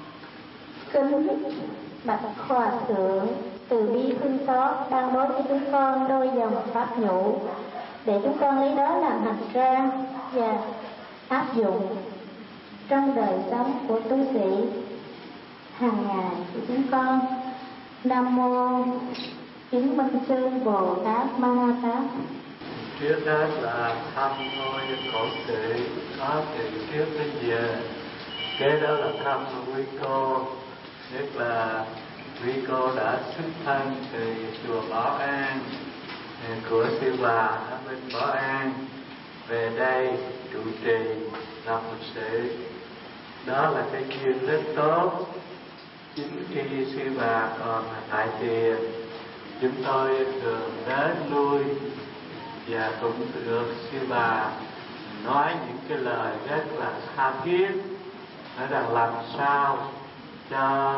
kính bạch hòa thượng từ bi thương xót ban bố cho chúng con đôi dòng pháp nhũ để chúng con lấy đó làm hành trang và áp dụng trong đời sống của tu sĩ hàng ngày của chúng con. Nam mô Chứng Minh Sư Bồ Tát Ma Ha Tát. Trước đó là thăm ngôi khổ sự có từ trước đến giờ. Kế đó là thăm quý cô, nhất là quý cô đã xuất thân từ chùa Bảo An của sư bà ở bên Bảo An về đây trụ trì làm một sự. Đó là cái duyên rất tốt. Chính khi sư bà còn tại thiền, chúng tôi thường đến lui và cũng được sư bà nói những cái lời rất là tha thiết, nói rằng làm sao cho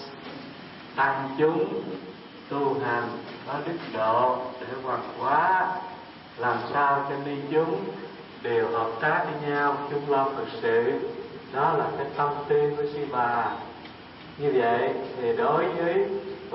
tăng chúng tu hành có đức độ để hoàn hóa, làm sao cho ni chúng đều hợp tác với nhau chung lo Phật sự. Đó là cái tâm tư của sư bà. Như vậy thì đối với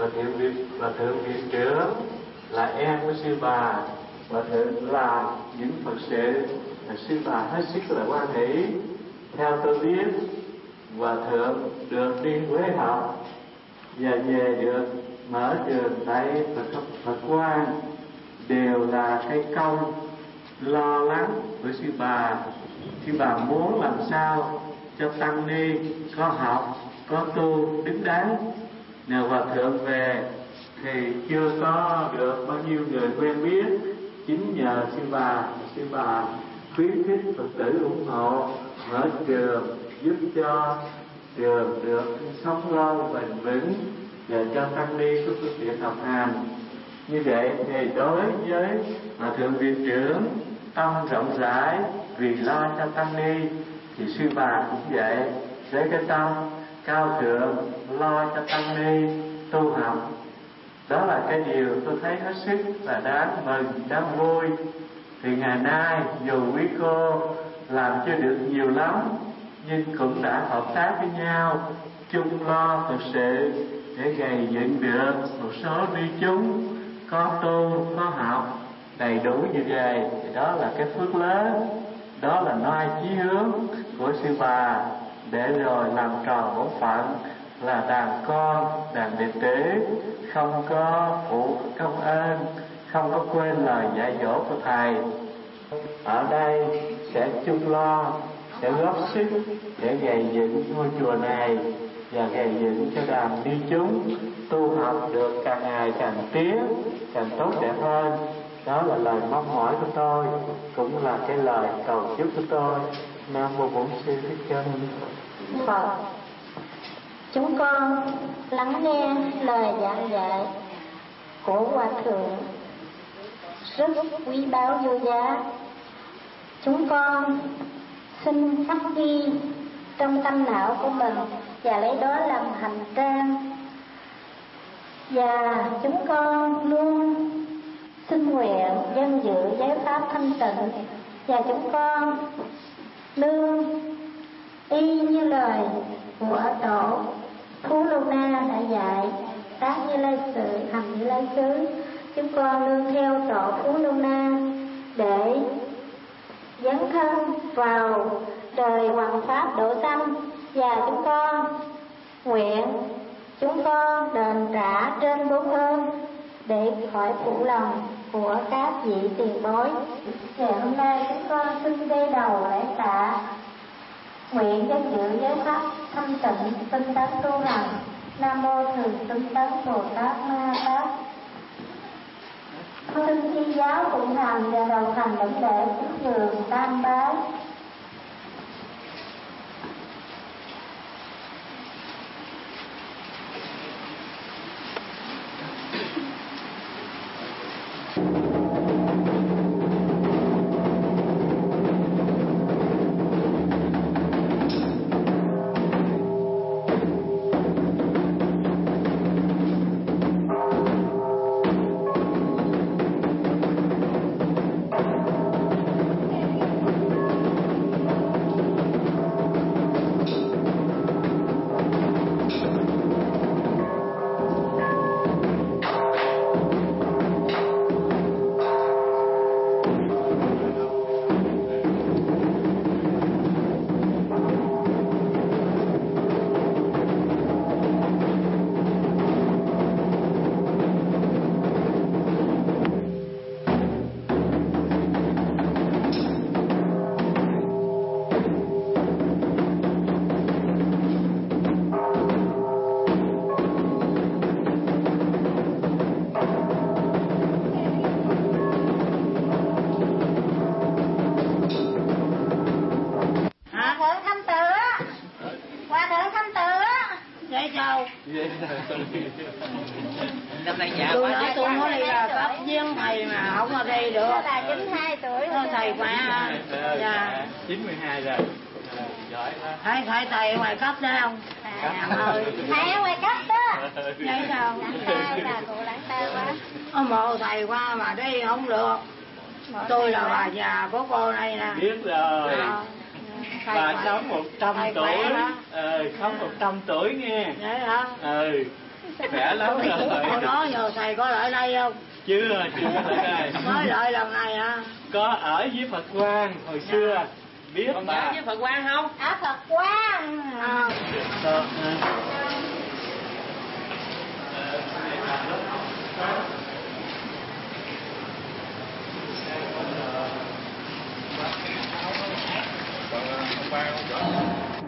Hòa thượng viện trưởng là em của sư bà, Hòa thượng làm những Phật sự là sư bà hết sức là hoan hỷ. Theo tôi biết, Hòa thượng được đi Huế học và về được mở trường tại Phật Quang đều là cái công lo lắng của sư bà. Sư bà muốn làm sao cho tăng ni có học, có tu đứng đắn. Nhờ Hòa thượng về thì chưa có được bao nhiêu người quen biết. Chính nhờ sư bà khuyến khích Phật tử ủng hộ mở trường, giúp cho trường được sống lâu bền vững và cho tăng ni có phương tiện học hành. Như vậy thì đối với Hòa thượng viện trưởng tâm rộng rãi vì lo cho tăng ni, thì sư bà cũng vậy, với cái tâm cao thượng lo cho tăng ni tu học. Đó là cái điều tôi thấy hết sức là đáng mừng, đáng vui. Thì ngày nay dù quý cô làm chưa được nhiều lắm, nhưng cũng đã hợp tác với nhau chung lo Phật sự để gây dựng được một số ni chúng có tu, có học đầy đủ như vậy. Thì đó là cái phước lớn, đó là noi chí hướng của sư bà để rồi làm tròn bổn phận là đàn con, đàn đệ tử, không có phụ công ơn, không có quên lời dạy dỗ của thầy. Ở đây sẽ chung lo, sẽ góp sức để gây dựng ngôi chùa này và gây dựng cho đàn ni chúng tu học được càng ngày càng tiến, càng tốt đẹp hơn. Đó là lời mong mỏi của tôi, cũng là cái lời cầu chúc của tôi. Nam mô Bổn Sư Thích Ca Mâu Ni Phật. Chúng con lắng nghe lời giảng dạy của Hòa thượng rất quý báu vô giá. Chúng con xin khắc ghi trong tâm não của mình và lấy đó làm hành trang. Và chúng con luôn xin nguyện dân dự giới pháp thanh tịnh, và chúng con nương y như lời của tổ Phú Lâu Na đã dạy tác Như Lai Sự, hành Như Lai Xứ. Chúng con nương theo tổ Phú Lâu Na để dấn thân vào đời hoằng pháp độ sanh, và chúng con nguyện chúng con đền trả trên bốn ơn để khỏi phụ lòng của các vị tiền bối. Ngày hôm nay chúng con xin dây đầu lễ tạ, nguyện dân dự giới pháp thanh tịnh tinh tấn tu hành. Nam mô Thường Tinh Tấn Bồ Tát Ma Tát. Xin thi giáo phụng hành và đầu thành lĩnh lễ cúng dường tam bái. Tôi nói tôi mới đi ra cấp giếng thầy mà không ở đây được. Là 92 tuổi rồi. Thầy khỏe hả? Dạ. 92 rồi. Giỏi quá. Thấy thầy ngoài cấp đấy không? Thầy ở ngoài cấp đó. Vậy sao? Là cụ lãng tê quá. Mộ thầy qua mà đi không được. Tôi là bà già của cô này nè. Biết rồi. Bà sống 100 tuổi. Sống 100 tuổi nghe. Vậy hả? Khỏe lắm rồi. Hồi đó giờ thầy có lại đây không? Chưa lại đây. Mới lại lần này hả? Có ở với Phật Quang hồi xưa. Biết còn bà. nhớ với Phật Quang không? Ở Phật Quang. Hôm qua không rõ.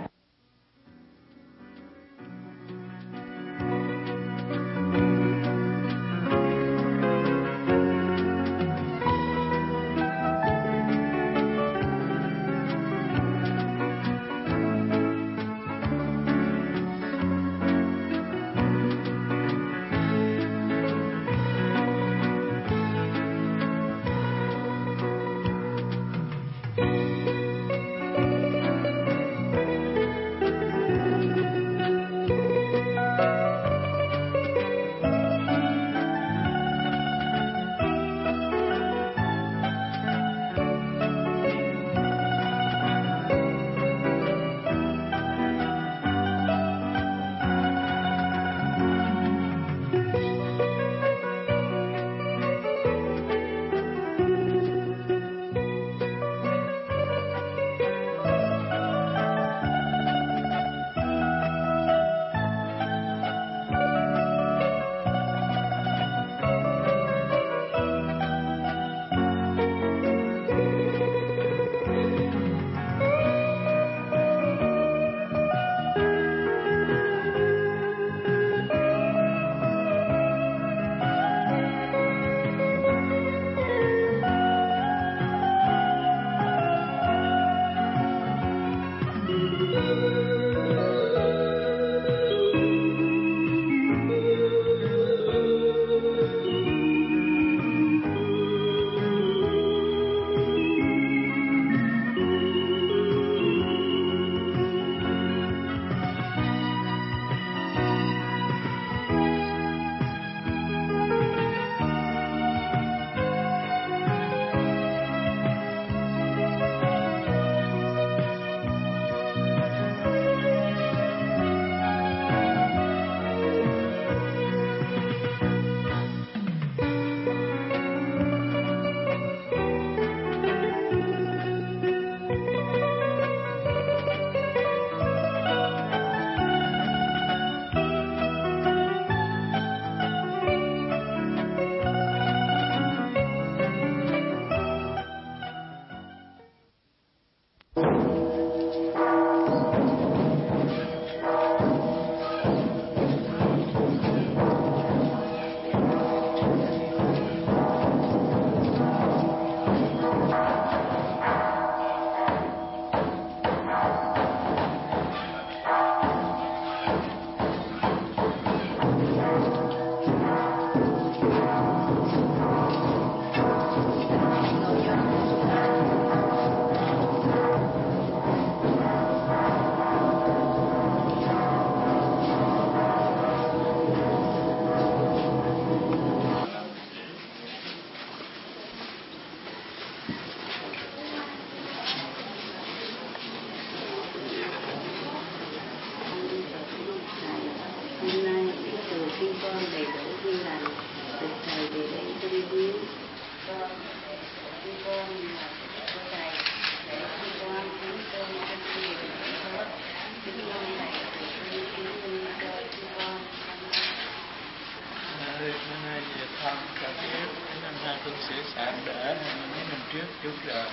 tôi sẽ sẵn đỡ mấy năm trước chút rồi.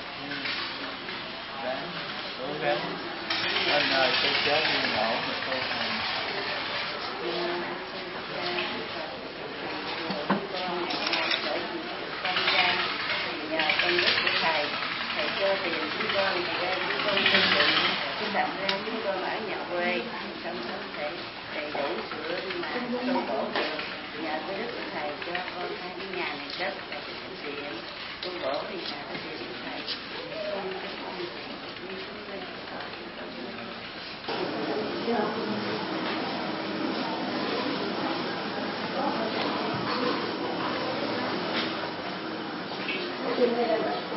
Ráng cố gắng anh ơi, tôi chết đi nổ mà tôi hành. Nhờ công đức của thầy cho tiền chúng con, chúng con xây dựng cái đậm ra chúng con ở nhà quê, xong rồi thầy đầy đủ sữa mà tu bổ được. Nhờ công đức của thầy con hai cái nhà này đất là cái tiền con bỏ đi nhà cái tiền của thầy con cái con đi xuống lên Thank you.